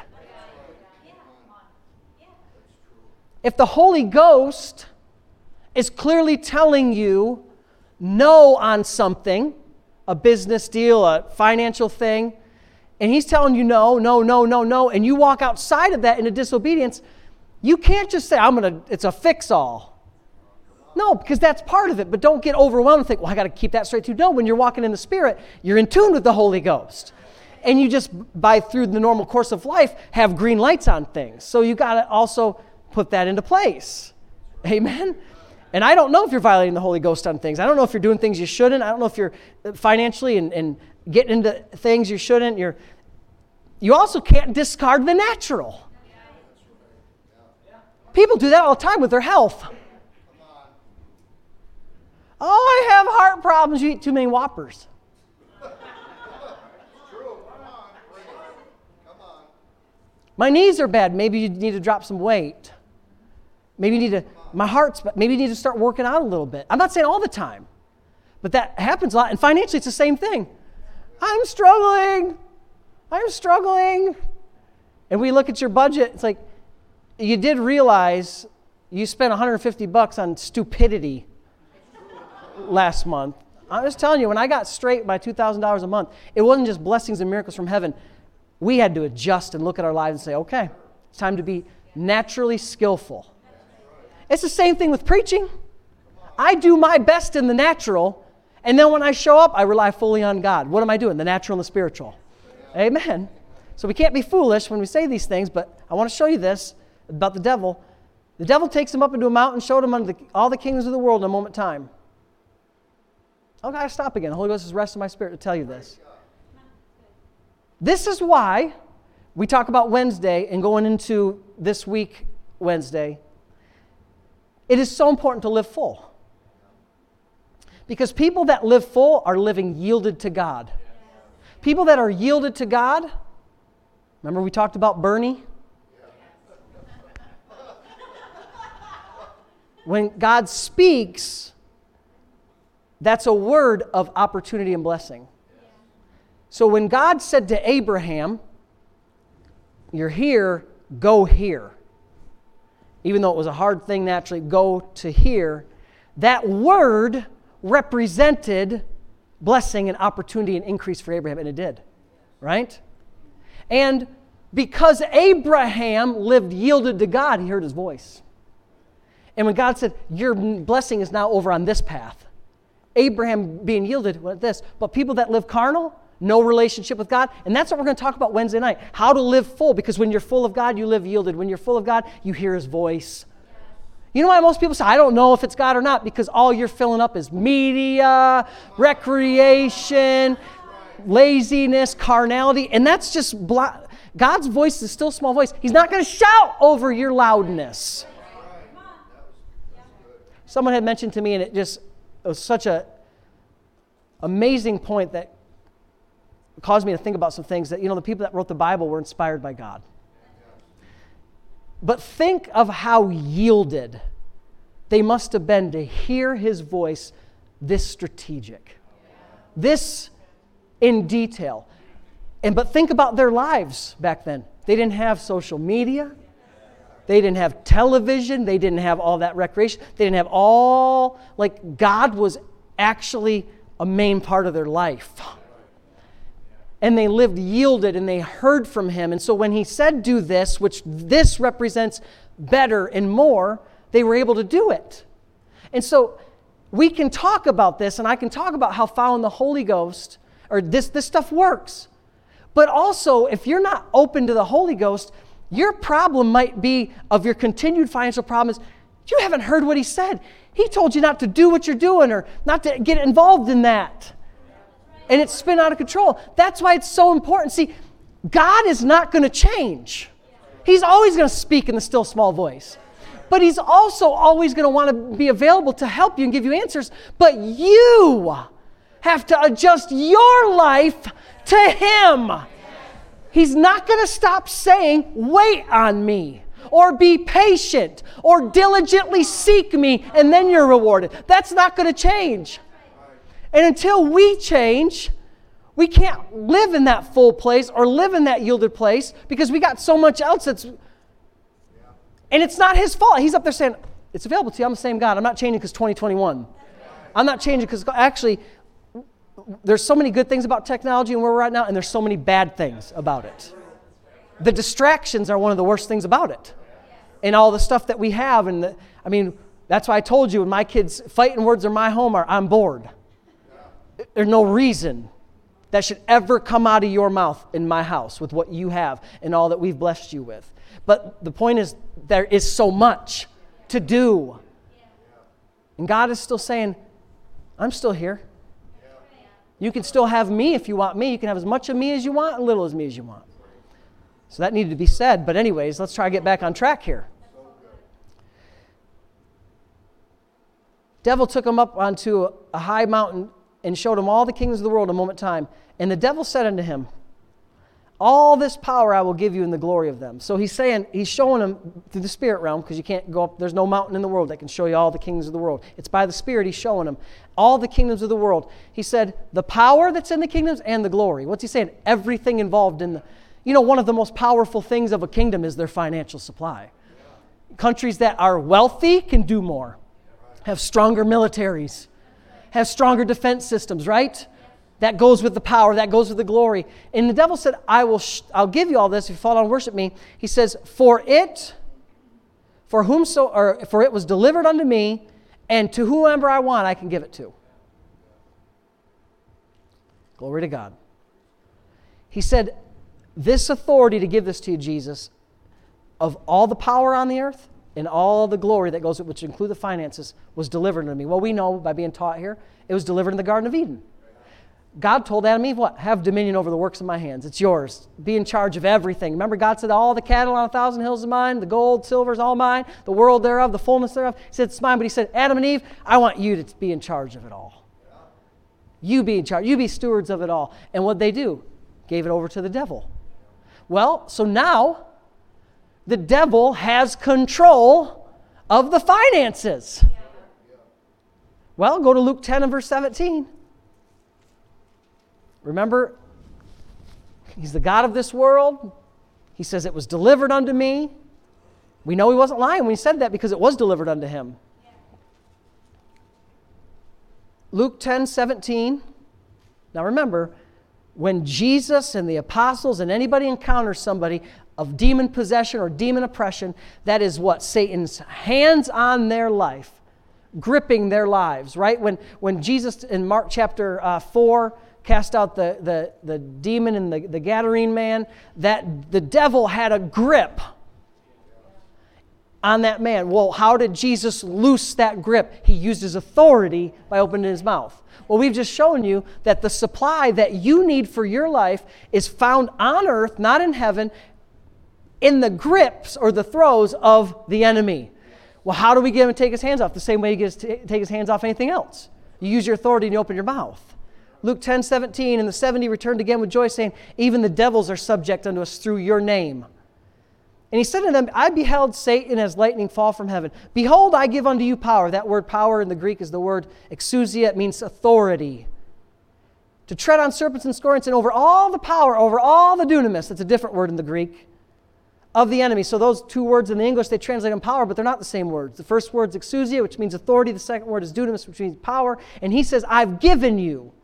If the Holy Ghost is clearly telling you no on something, a business deal, a financial thing, and He's telling you no, no, no, no, no, and you walk outside of that into disobedience, you can't just say, I'm going to, it's a fix-all. No, because that's part of it, but don't get overwhelmed and think, well, I got to keep that straight too. No, when you're walking in the Spirit, you're in tune with the Holy Ghost. and you just, by through the normal course of life, have green lights on things. So you got to also put that into place. Amen? And I don't know if you're violating the Holy Ghost on things. I don't know if you're doing things you shouldn't. I don't know if you're financially and, and getting into things you shouldn't. You're, you also can't discard the natural. People do that all the time with their health. Oh, I have heart problems. You eat too many Whoppers. My knees are bad. Maybe you need to drop some weight. Maybe you need to, my heart's bad. Maybe you need to start working out a little bit. I'm not saying all the time, but that happens a lot. And financially, it's the same thing. I'm struggling. I'm struggling. And we look at your budget. It's like, you did realize you spent one hundred fifty bucks on stupidity last month. I'm just telling you, when I got straight by two thousand dollars a month, it wasn't just blessings and miracles from heaven. We had to adjust and look at our lives and say, okay, it's time to be naturally skillful. It's the same thing with preaching. I do my best in the natural, and then when I show up, I rely fully on God. What am I doing? The natural and the spiritual. Amen. So we can't be foolish when we say these things, but I want to show you this about the devil. The devil takes him up into a mountain, showed him under the, all the kingdoms of the world in a moment of time. I've got to stop again. The Holy Ghost has rested my spirit to tell you this. This is why we talk about Wednesday and going into this week, Wednesday. It is so important to live full. Because people that live full are living yielded to God. People that are yielded to God, remember we talked about Bernie? When God speaks, that's a word of opportunity and blessing. So when God said to Abraham, you're here, go here. Even though it was a hard thing naturally, go to here. That word represented blessing and opportunity and increase for Abraham, and it did. Right? And because Abraham lived yielded to God, he heard his voice. And when God said, your blessing is now over on this path, Abraham being yielded went this. But people that live carnal, no relationship with God, and that's what we're going to talk about Wednesday night. How to live full, because when you're full of God, you live yielded. When you're full of God, you hear his voice. You know why most people say, I don't know if it's God or not? Because all you're filling up is media, recreation, laziness, carnality, and that's just, blo- God's voice is still a small voice. He's not going to shout over your loudness. Someone had mentioned to me, and it just it was such a amazing point that caused me to think about some things, that, you know, the people that wrote the Bible were inspired by God. But think of how yielded they must have been to hear his voice this strategic, this in detail. And but think about their lives back then. They didn't have social media. They didn't have television. They didn't have all that recreation. They didn't have all, like, God was actually a main part of their life. And they lived yielded, and they heard from him. And so when he said, do this, which this represents better and more, they were able to do it. And so we can talk about this, and I can talk about how following the Holy Ghost, or this, this stuff works. But also, if you're not open to the Holy Ghost, your problem might be of your continued financial problems. You haven't heard what he said. He told you not to do what you're doing or not to get involved in that. And it's spin out of control. That's why it's so important. See, God is not going to change. He's always going to speak in the still small voice. But he's also always going to want to be available to help you and give you answers. But you have to adjust your life to him. He's not going to stop saying, wait on me, or be patient, or diligently seek me, and then you're rewarded. That's not going to change. And until we change, we can't live in that full place or live in that yielded place, because we got so much else that's... And it's not his fault. He's up there saying, it's available to you. I'm the same God. I'm not changing because twenty twenty-one. I'm not changing because actually... There's so many good things about technology and where we're at now, and there's so many bad things about it. The distractions are one of the worst things about it. And all the stuff that we have, and the, I mean, that's why I told you, when my kids' fighting words in my home are, I'm bored. There's no reason. that should ever come out of your mouth in my house with what you have and all that we've blessed you with. But the point is, there is so much to do. And God is still saying, I'm still here. You can still have me if you want me. You can have as much of me as you want and little as me as you want. So that needed to be said. But anyways, let's try to get back on track here. Devil took him up onto a high mountain and showed him all the kingdoms of the world in a moment of time. And the devil said unto him, all this power I will give you in the glory of them. So he's saying, he's showing him through the spirit realm, because you can't go up, there's no mountain in the world that can show you all the kingdoms of the world. It's by the Spirit he's showing him all the kingdoms of the world. He said, the power that's in the kingdoms and the glory. What's he saying? Everything involved in the, you know, one of the most powerful things of a kingdom is their financial supply. Countries that are wealthy can do more, have stronger militaries, have stronger defense systems, right? That goes with the power. That goes with the glory. And the devil said, I will, sh- I'll give you all this if you fall down and worship me. He says, for it, for whomso, or for it was delivered unto me, and to whomever I want, I can give it to. Glory to God. He said, this authority to give this to you, Jesus, of all the power on the earth and all the glory that goes with, which include the finances, was delivered unto me. Well, we know by being taught here, it was delivered in the Garden of Eden. God told Adam and Eve, what? Have dominion over the works of my hands. It's yours. Be in charge of everything. Remember, God said, all the cattle on a thousand hills are mine, the gold, silver is all mine, the world thereof, the fullness thereof. He said, it's mine. But he said, Adam and Eve, I want you to be in charge of it all. You be in charge. You be stewards of it all. And what they do? Gave it over to the devil. Well, so now the devil has control of the finances. Well, go to Luke ten and verse seventeen. Remember, he's the God of this world. He says it was delivered unto me. We know he wasn't lying when he said that, because it was delivered unto him. Luke ten seventeen. Now remember, when Jesus and the apostles and anybody encounters somebody of demon possession or demon oppression, that is what? Satan's hands on their life, gripping their lives, right? When, when Jesus in Mark chapter uh, four cast out the, the, the demon and the, the Gadarene man, that the devil had a grip on that man. Well, how did Jesus loose that grip? He used his authority by opening his mouth. Well, we've just shown you that the supply that you need for your life is found on earth, not in heaven, in the grips or the throes of the enemy. Well, how do we get him to take his hands off? The same way he gets to take his hands off anything else. You use your authority and you open your mouth. Luke ten seventeen, and the seventy returned again with joy, saying, even the devils are subject unto us through your name. And he said to them, I beheld Satan as lightning fall from heaven. Behold, I give unto you power. That word power in the Greek is the word exousia. It means authority. To tread on serpents and scorpions, and over all the power, over all the dunamis. That's a different word in the Greek. Of the enemy. So those two words in the English, they translate in power, but they're not the same words. The first word is exousia, which means authority. The second word is dunamis, which means power. And he says, I've given you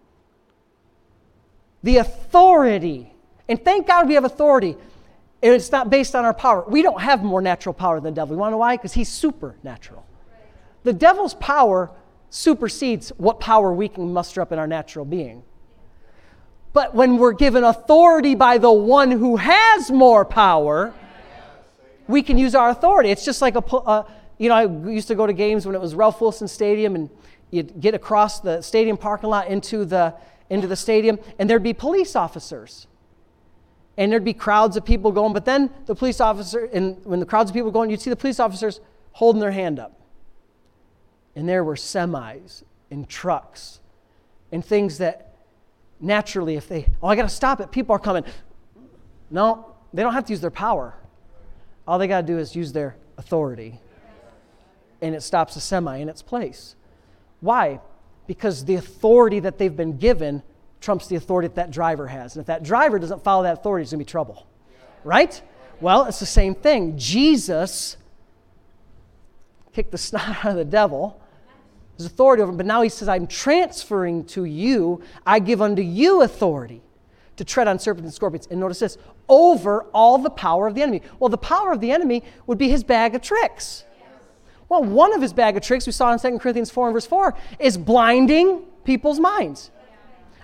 the authority. And thank God we have authority. And it's not based on our power. We don't have more natural power than the devil. You want to know why? Because he's supernatural. The devil's power supersedes what power we can muster up in our natural being. But when we're given authority by the one who has more power, we can use our authority. It's just like a, uh, you know, I used to go to games when it was Ralph Wilson Stadium, and you'd get across the stadium parking lot into the into the stadium, and there'd be police officers. And there'd be crowds of people going, but then the police officer, and when the crowds of people going, you'd see the police officers holding their hand up. And there were semis and trucks and things that naturally, if they, oh, I got to stop it, people are coming. No, they don't have to use their power. All they got to do is use their authority. And it stops a semi in its place. Why? Because the authority that they've been given trumps the authority that that driver has. And if that driver doesn't follow that authority, it's going to be trouble. Right? Well, it's the same thing. Jesus kicked the snot out of the devil. His authority over him. But now he says, I'm transferring to you, I give unto you authority to tread on serpents and scorpions. And notice this, over all the power of the enemy. Well, the power of the enemy would be his bag of tricks. Well, one of his bag of tricks we saw in Second Corinthians four and verse four is blinding people's minds.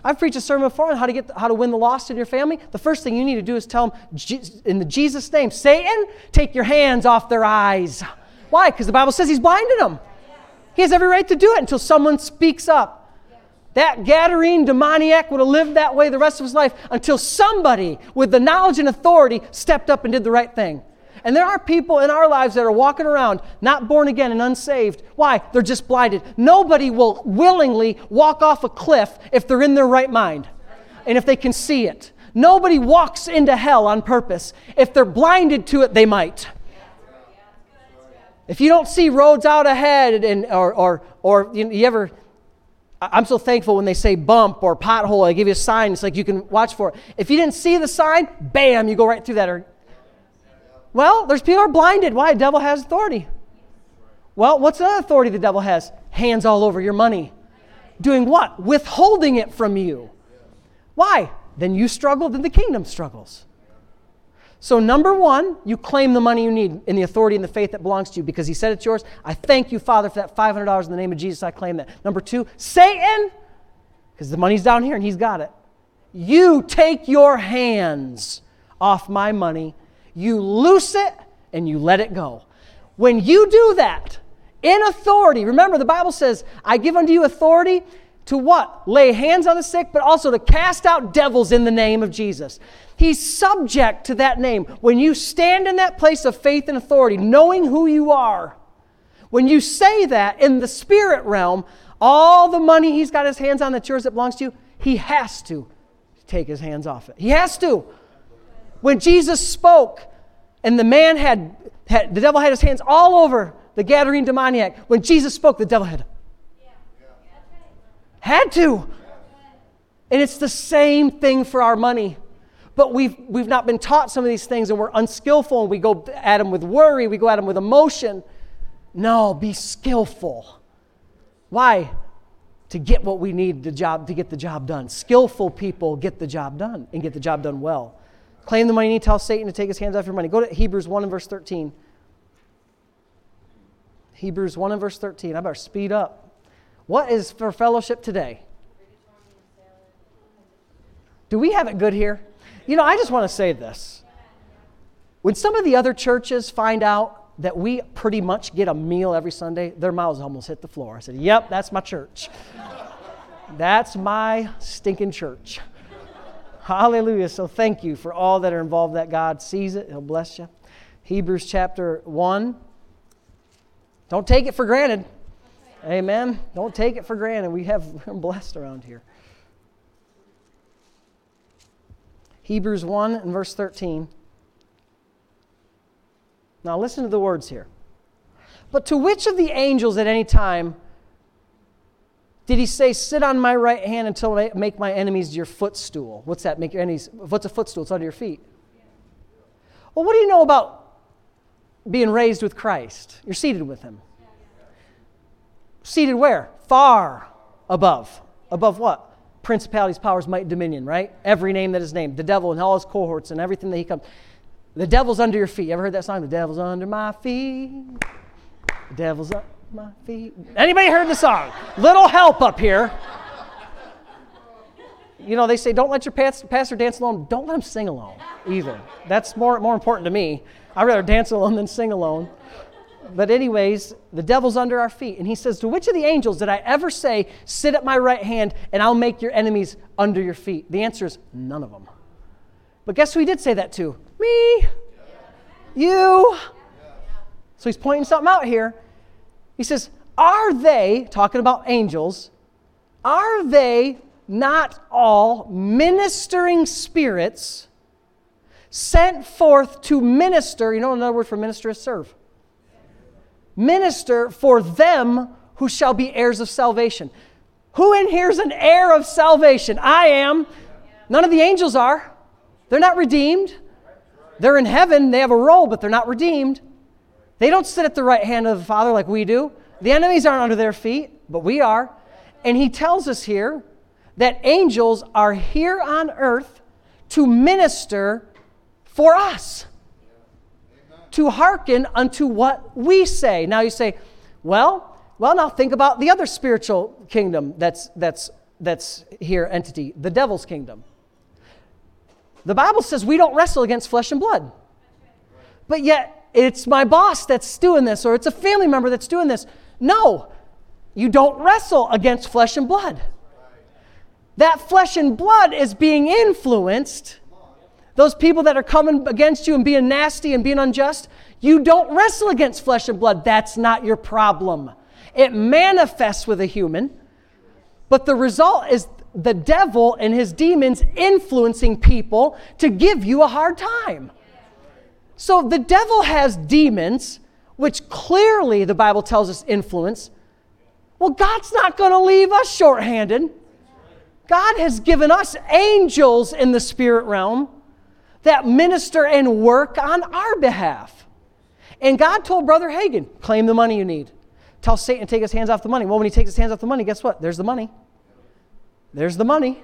I've preached a sermon before on how to get how to win the lost in your family. The first thing you need to do is tell them, in the Jesus name, Satan, take your hands off their eyes. Why? Because the Bible says he's blinded them. He has every right to do it until someone speaks up. That Gadarene demoniac would have lived that way the rest of his life until somebody with the knowledge and authority stepped up and did the right thing. And there are people in our lives that are walking around not born again and unsaved. Why? They're just blinded. Nobody will willingly walk off a cliff if they're in their right mind and if they can see it. Nobody walks into hell on purpose. If they're blinded to it, they might. If you don't see roads out ahead, and or or or you, you ever, I'm so thankful when they say bump or pothole, they give you a sign. It's like you can watch for it. If you didn't see the sign, bam, you go right through that. Or, well, there's people who are blinded. Why? The devil has authority. Well, what's another authority the devil has? Hands all over your money. Doing what? Withholding it from you. Why? Then you struggle, then the kingdom struggles. So number one, you claim the money you need in the authority and the faith that belongs to you because he said it's yours. I thank you, Father, for that five hundred dollars in the name of Jesus. I claim that. Number two, Satan, because the money's down here and he's got it. You take your hands off my money. You loose it and you let it go. When you do that in authority, remember the Bible says, I give unto you authority to what? Lay hands on the sick, but also to cast out devils in the name of Jesus. He's subject to that name. When you stand in that place of faith and authority, knowing who you are, when you say that in the spirit realm, all the money he's got his hands on that's yours that belongs to you, he has to take his hands off it. He has to. When Jesus spoke and the man had, had the devil had his hands all over the Gadarene demoniac, when Jesus spoke, the devil had Had to. And it's the same thing for our money. But we've we've not been taught some of these things and we're unskillful and we go at them with worry, we go at them with emotion. No, be skillful. Why? To get what we need the job to get the job done. Skillful people get the job done and get the job done well. Claim the money you need, tell Satan to take his hands off your money. Go to Hebrews one and verse thirteen. Hebrews one and verse thirteen. I better speed up. What is for fellowship today? Do we have it good here? You know, I just want to say this. When some of the other churches find out that we pretty much get a meal every Sunday, their mouths almost hit the floor. I said, yep, that's my church. That's my stinking church. Hallelujah. So thank you for all that are involved, that God sees it. He'll bless you. Hebrews chapter one. Don't take it for granted. Amen. Don't take it for granted. We have, we're blessed around here. Hebrews one and verse thirteen. Now listen to the words here. But to which of the angels at any time did he say, sit on my right hand until I make my enemies your footstool? What's that? Make your enemies, what's a footstool? It's under your feet. Well, what do you know about being raised with Christ? You're seated with him. Seated where? Far above. Above what? Principalities, powers, might, dominion, right? Every name that is named. The devil and all his cohorts and everything that he comes. The devil's under your feet. You ever heard that song? The devil's under my feet. The devil's under my feet. Anybody heard the song? Little help up here. You know, they say don't let your pastor dance alone. Don't let him sing alone either. That's more, more important to me. I'd rather dance alone than sing alone. But anyways, the devil's under our feet. And he says, to which of the angels did I ever say, sit at my right hand and I'll make your enemies under your feet? The answer is none of them. But guess who he did say that to? Me. You. So he's pointing something out here. He says, are they, talking about angels, are they not all ministering spirits sent forth to minister? You know another word for minister is serve. Minister for them who shall be heirs of salvation. Who in here is an heir of salvation? I am. None of the angels are. They're not redeemed. They're in heaven. They have a role, but they're not redeemed. They don't sit at the right hand of the Father like we do. The enemies aren't under their feet, but we are. And he tells us here that angels are here on earth to minister for us. To hearken unto what we say. Now you say, well, well, now think about the other spiritual kingdom that's that's that's here, entity, the devil's kingdom. The Bible says we don't wrestle against flesh and blood. But yet, it's my boss that's doing this, or it's a family member that's doing this. No, you don't wrestle against flesh and blood. That flesh and blood is being influenced. Those people that are coming against you and being nasty and being unjust, you don't wrestle against flesh and blood. That's not your problem. It manifests with a human, but the result is the devil and his demons influencing people to give you a hard time. So the devil has demons, which clearly the Bible tells us influence. Well, God's not going to leave us shorthanded. God has given us angels in the spirit realm that minister and work on our behalf. And God told Brother Hagin, claim the money you need. Tell Satan to take his hands off the money. Well, when he takes his hands off the money, guess what? There's the money. There's the money.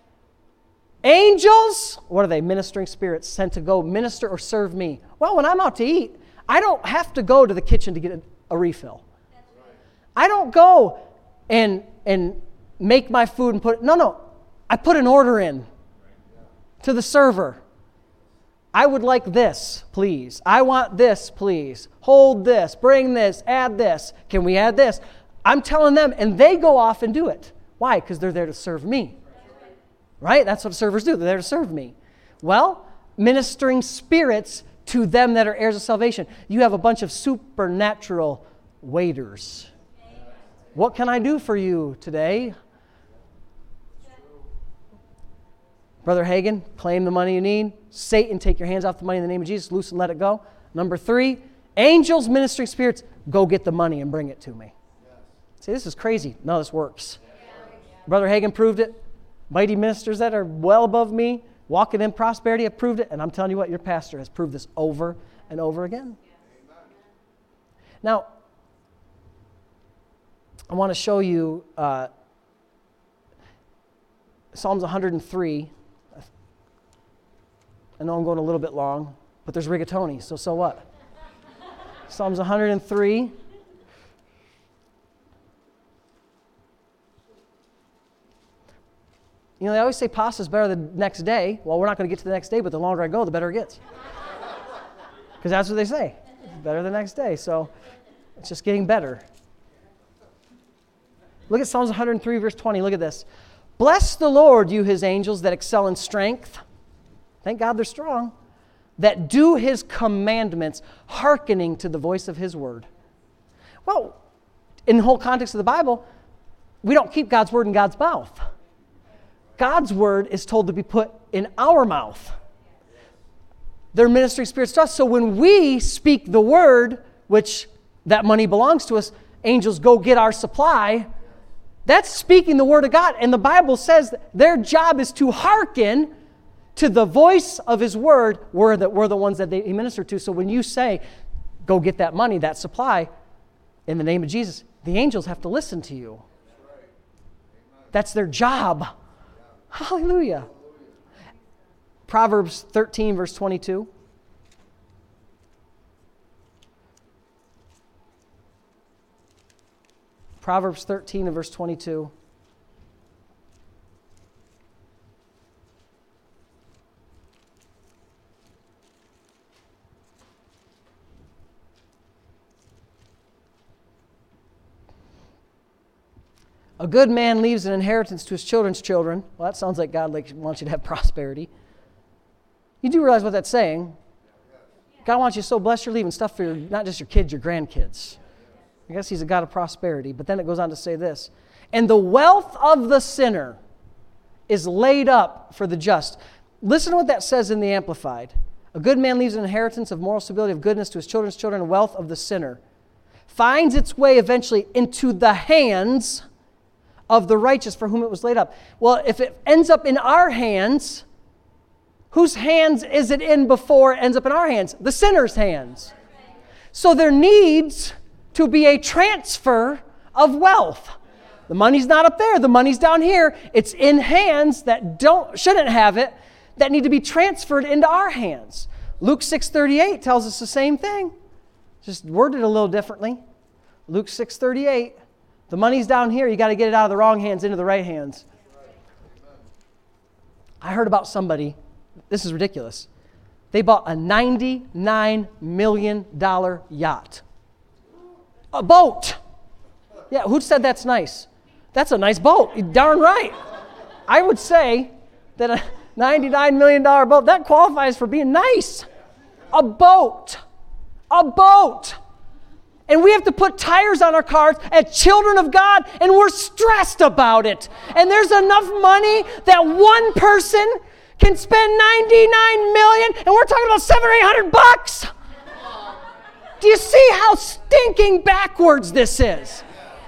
Angels, what are they? Ministering spirits sent to go minister or serve me. Well, when I'm out to eat, I don't have to go to the kitchen to get a, a refill. I don't go and and make my food and put it. No, no. I put an order in to the server. I would like this, please. I want this, please. Hold this, bring this, add this. Can we add this? I'm telling them, and they go off and do it. Why? Because they're there to serve me. Right? That's what servers do. They're there to serve me. Well, ministering spirits to them that are heirs of salvation. You have a bunch of supernatural waiters. What can I do for you today? Brother Hagin, claim the money you need. Satan, take your hands off the money in the name of Jesus. Loose and let it go. Number three, angels, ministering spirits, go get the money and bring it to me. See, this is crazy. No, this works. Brother Hagin proved it. Mighty ministers that are well above me, walking in prosperity, have proved it. And I'm telling you what, your pastor has proved this over and over again. Now, I want to show you uh, Psalms one hundred three. I know I'm going a little bit long, but there's rigatoni, so so what? Psalms one hundred three. You know, they always say pasta's better the next day. Well, we're not going to get to the next day, but the longer I go, the better it gets. Because that's what they say. It's better the next day. So it's just getting better. Look at Psalms one hundred three, verse twenty. Look at this. Bless the Lord, you his angels that excel in strength. Thank God they're strong. That do his commandments, hearkening to the voice of his word. Well, in the whole context of the Bible, we don't keep God's word in God's mouth. God's word is told to be put in our mouth. They're ministering spirits to us. So when we speak the word, which that money belongs to us, angels go get our supply. That's speaking the word of God. And the Bible says that their job is to hearken to the voice of his word. We're the, we're the ones that they minister to. So when you say, go get that money, that supply, in the name of Jesus, the angels have to listen to you. That's their job. Hallelujah. Proverbs thirteen, verse twenty-two. Proverbs thirteen and verse twenty-two. A good man leaves an inheritance to his children's children. Well, that sounds like God like wants you to have prosperity. You do realize what that's saying. God wants you so blessed you're leaving stuff for your, not just your kids, your grandkids. I guess he's a God of prosperity. But then it goes on to say this. And the wealth of the sinner is laid up for the just. Listen to what that says in the Amplified. A good man leaves an inheritance of moral stability, of goodness to his children's children, and wealth of the sinner finds its way eventually into the hands of the righteous for whom it was laid up. Well, if it ends up in our hands, whose hands is it in before it ends up in our hands? The sinner's hands. So there needs to be a transfer of wealth. The money's not up there. The money's down here. It's in hands that don't shouldn't have it, that need to be transferred into our hands. Luke six thirty-eight tells us the same thing, just worded a little differently. Luke six thirty-eight. The money's down here. You got to get it out of the wrong hands into the right hands. I heard about somebody, this is ridiculous. They bought a ninety-nine million dollars yacht. A boat. Yeah, who said that's nice? That's a nice boat. You're darn right. I would say that a ninety-nine million dollars boat, that qualifies for being nice. A boat. A boat. And we have to put tires on our cars as children of God, and we're stressed about it. And there's enough money that one person can spend ninety-nine million dollars, and we're talking about seven or eight hundred bucks. Do you see how stinking backwards this is?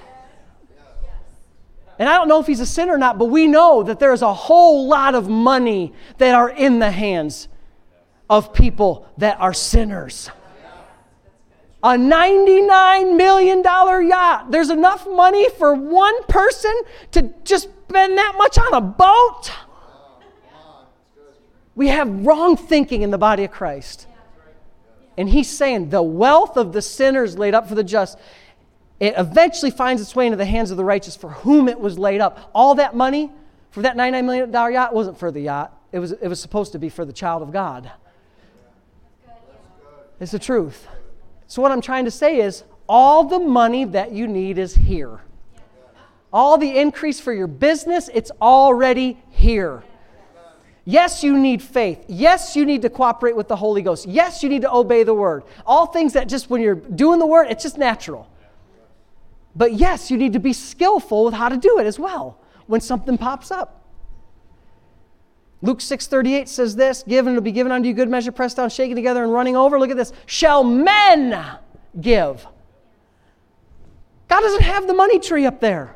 And I don't know if he's a sinner or not, but we know that there's a whole lot of money that are in the hands of people that are sinners. A ninety-nine million dollars yacht. There's enough money for one person to just spend that much on a boat? We have wrong thinking in the body of Christ. And he's saying the wealth of the sinners laid up for the just, it eventually finds its way into the hands of the righteous for whom it was laid up. All that money for that ninety-nine million dollars yacht wasn't for the yacht. It was, it was supposed to be for the child of God. It's the truth. So what I'm trying to say is, all the money that you need is here. All the increase for your business, it's already here. Yes, you need faith. Yes, you need to cooperate with the Holy Ghost. Yes, you need to obey the Word. All things that just when you're doing the Word, it's just natural. But yes, you need to be skillful with how to do it as well when something pops up. Luke six thirty-eight says this, "Give and it will be given unto you, good measure, pressed down, shaken together, and running over." Look at this. "Shall men give?" God doesn't have the money tree up there.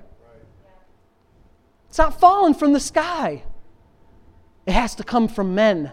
It's not falling from the sky. It has to come from men.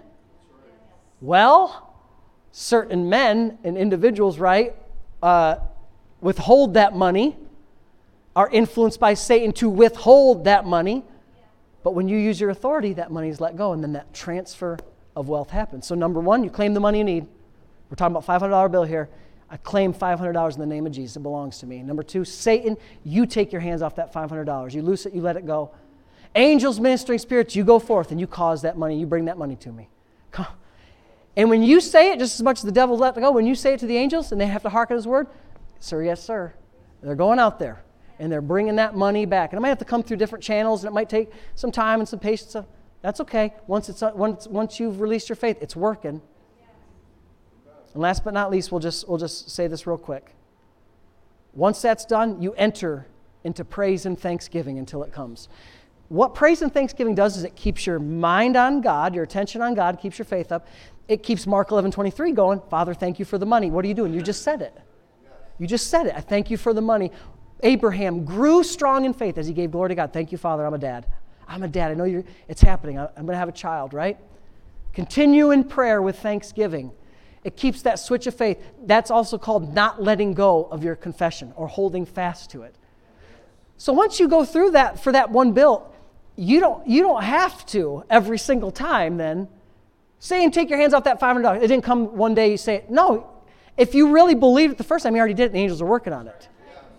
Well, certain men and individuals, right, uh, withhold that money, are influenced by Satan to withhold that money. But when you use your authority, that money is let go, and then that transfer of wealth happens. So number one, you claim the money you need. We're talking about five hundred dollars bill here. I claim five hundred dollars in the name of Jesus. It belongs to me. Number two, Satan, you take your hands off that five hundred dollars. You loose it, you let it go. Angels, ministering spirits, you go forth and you cause that money. You bring that money to me. Come. And when you say it, just as much as the devil let it go, when you say it to the angels and they have to hearken his word, sir, yes, sir. They're going out there. And they're bringing that money back. And it might have to come through different channels, and it might take some time and some patience. That's okay. Once it's once once you've released your faith, it's working. And last but not least, we'll just we'll just say this real quick. Once that's done, you enter into praise and thanksgiving until it comes. What praise and thanksgiving does is it keeps your mind on God, your attention on God, keeps your faith up. It keeps Mark eleven twenty-three going. Father, thank you for the money. What are you doing? You just said it. You just said it. I thank you for the money. Abraham grew strong in faith as he gave glory to God. Thank you, Father. I'm a dad. I'm a dad. I know you're, it's happening. I'm going to have a child, right? Continue in prayer with thanksgiving. It keeps that switch of faith. That's also called not letting go of your confession or holding fast to it. So once you go through that for that one bill, you don't, you don't have to every single time then say and take your hands off that five hundred dollars. It didn't come one day you say it. No, if you really believed it the first time, you already did it and the angels are working on it.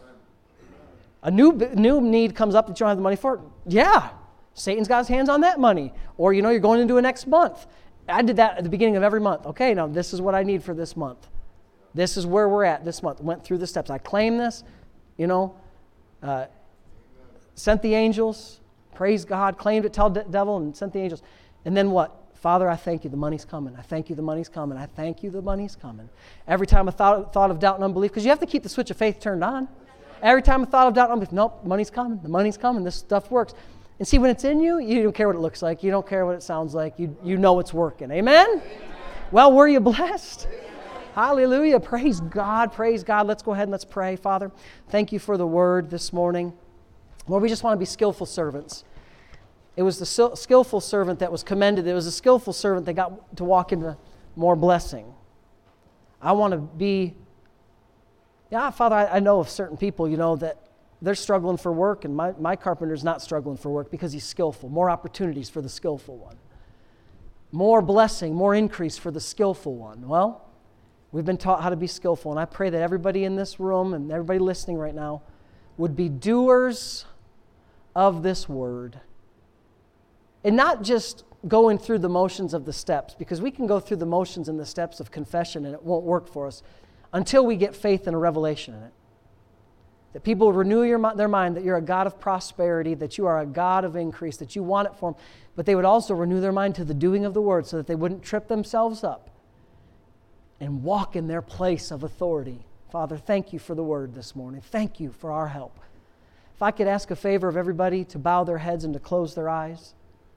A new new need comes up that you don't have the money for. Yeah, Satan's got his hands on that money. Or, you know, you're going into a next month. I did that at the beginning of every month. Okay, now this is what I need for this month. This is where we're at this month. Went through the steps. I claim this, you know, uh, sent the angels, praised God, claimed it, tell the devil, and sent the angels. And then what? Father, I thank you, the money's coming. I thank you, the money's coming. I thank you, the money's coming. Every time I thought, thought of doubt and unbelief, because you have to keep the switch of faith turned on. Every time I thought of doubt and unbelief, nope, money's coming. The money's coming. This stuff works. And see, when it's in you, you don't care what it looks like. You don't care what it sounds like. You, you know it's working. Amen? Amen? Well, were you blessed? Amen. Hallelujah. Praise God. Praise God. Let's go ahead and let's pray. Father, thank you for the word this morning. Lord, we just want to be skillful servants. It was the skillful servant that was commended. It was the skillful servant that got to walk into more blessing. I want to be... Yeah, Father, I, I know of certain people, you know, that they're struggling for work, and my, my carpenter's not struggling for work because he's skillful. More opportunities for the skillful one. More blessing, more increase for the skillful one. Well, we've been taught how to be skillful, and I pray that everybody in this room and everybody listening right now would be doers of this word. And not just going through the motions of the steps, because we can go through the motions and the steps of confession and it won't work for us until we get faith and a revelation in it. That people will renew your, their mind that you're a God of prosperity, that you are a God of increase, that you want it for them, but they would also renew their mind to the doing of the word so that they wouldn't trip themselves up and walk in their place of authority. Father, thank you for the word this morning. Thank you for our help. If I could ask a favor of everybody to bow their heads and to close their eyes.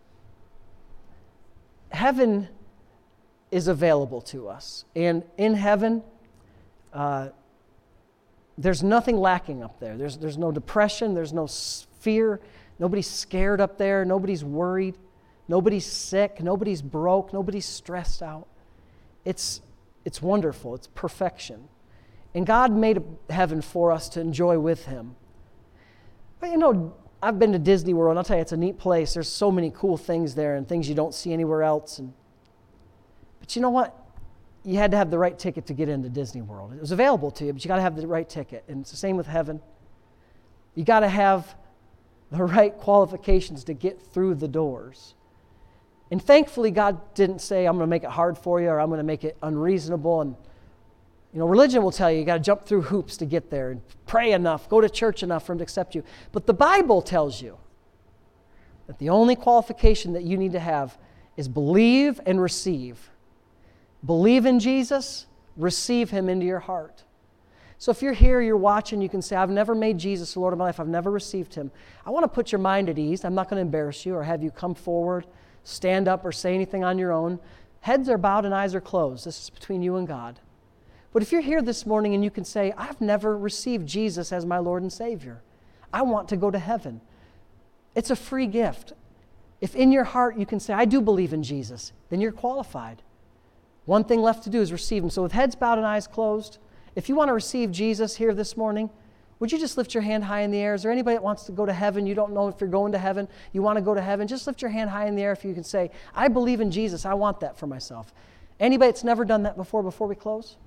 Heaven is available to us. And in heaven, uh, there's nothing lacking up there. There's, there's no depression. There's no fear. Nobody's scared up there. Nobody's worried. Nobody's sick. Nobody's broke. Nobody's stressed out. It's, it's wonderful. It's perfection. And God made heaven for us to enjoy with Him. But you know, I've been to Disney World, and I'll tell you, it's a neat place. There's so many cool things there and things you don't see anywhere else. And, but you know what? You had to have the right ticket to get into Disney World. It was available to you, but you got to have the right ticket. And it's the same with heaven. You got to have the right qualifications to get through the doors. And thankfully, God didn't say, I'm going to make it hard for you or I'm going to make it unreasonable. And you know, religion will tell you you got to jump through hoops to get there and pray enough, go to church enough for Him to accept you. But the Bible tells you that the only qualification that you need to have is believe and receive. Believe in Jesus, receive Him into your heart. So if you're here, you're watching, you can say, I've never made Jesus the Lord of my life. I've never received Him. I want to put your mind at ease. I'm not going to embarrass you or have you come forward, stand up, or say anything on your own. Heads are bowed and eyes are closed. This is between you and God. But if you're here this morning and you can say, I've never received Jesus as my Lord and Savior. I want to go to heaven. It's a free gift. If in your heart you can say, I do believe in Jesus, then you're qualified. One thing left to do is receive Him. So with heads bowed and eyes closed, if you want to receive Jesus here this morning, would you just lift your hand high in the air? Is there anybody that wants to go to heaven? You don't know if you're going to heaven. You want to go to heaven. Just lift your hand high in the air if you can say, I believe in Jesus. I want that for myself. Anybody that's never done that before, before we close?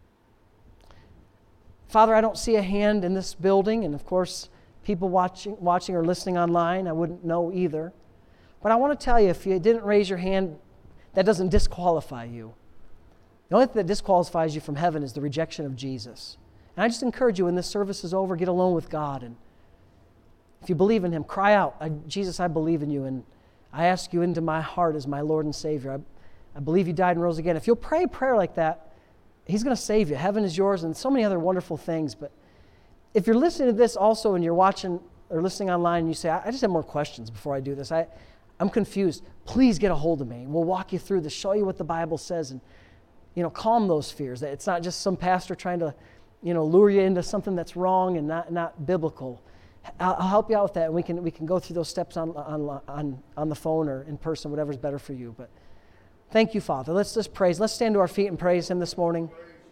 Father, I don't see a hand in this building, and of course, people watching, watching or listening online, I wouldn't know either. But I want to tell you, if you didn't raise your hand, that doesn't disqualify you. The only thing that disqualifies you from heaven is the rejection of Jesus. And I just encourage you, when this service is over, get alone with God. And if you believe in Him, cry out, Jesus, I believe in you, and I ask you into my heart as my Lord and Savior. I, I believe you died and rose again. If you'll pray a prayer like that, He's going to save you. Heaven is yours and so many other wonderful things. But if you're listening to this also and you're watching or listening online and you say, I just have more questions before I do this. I, I'm confused. Please get a hold of me. We'll walk you through this, show you what the Bible says, and you know, calm those fears. That it's not just some pastor trying to, you know, lure you into something that's wrong and not, not biblical. I'll, I'll help you out with that, and we can we can go through those steps on on on on the phone or in person, whatever's better for you. But thank you, Father. Let's just praise. Let's stand to our feet and praise Him this morning.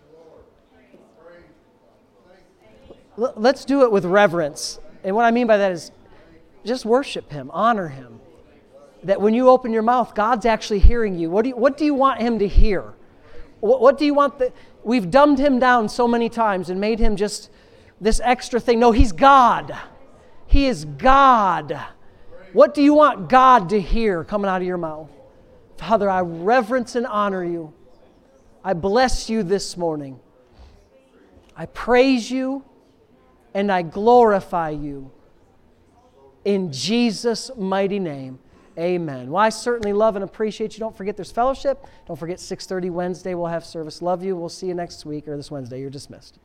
Let's do it with reverence. And what I mean by that is just worship Him, honor Him. That when you open your mouth, God's actually hearing you. What do you, what do you want Him to hear? What, what do you want? The, we've dumbed Him down so many times and made Him just this extra thing. No, He's God. He is God. What do you want God to hear coming out of your mouth? Father, I reverence and honor you. I bless you this morning. I praise you and I glorify you. In Jesus' mighty name, amen. Well, I certainly love and appreciate you. Don't forget there's fellowship. Don't forget six thirty Wednesday we'll have service. Love you. We'll see you next week or this Wednesday. You're dismissed.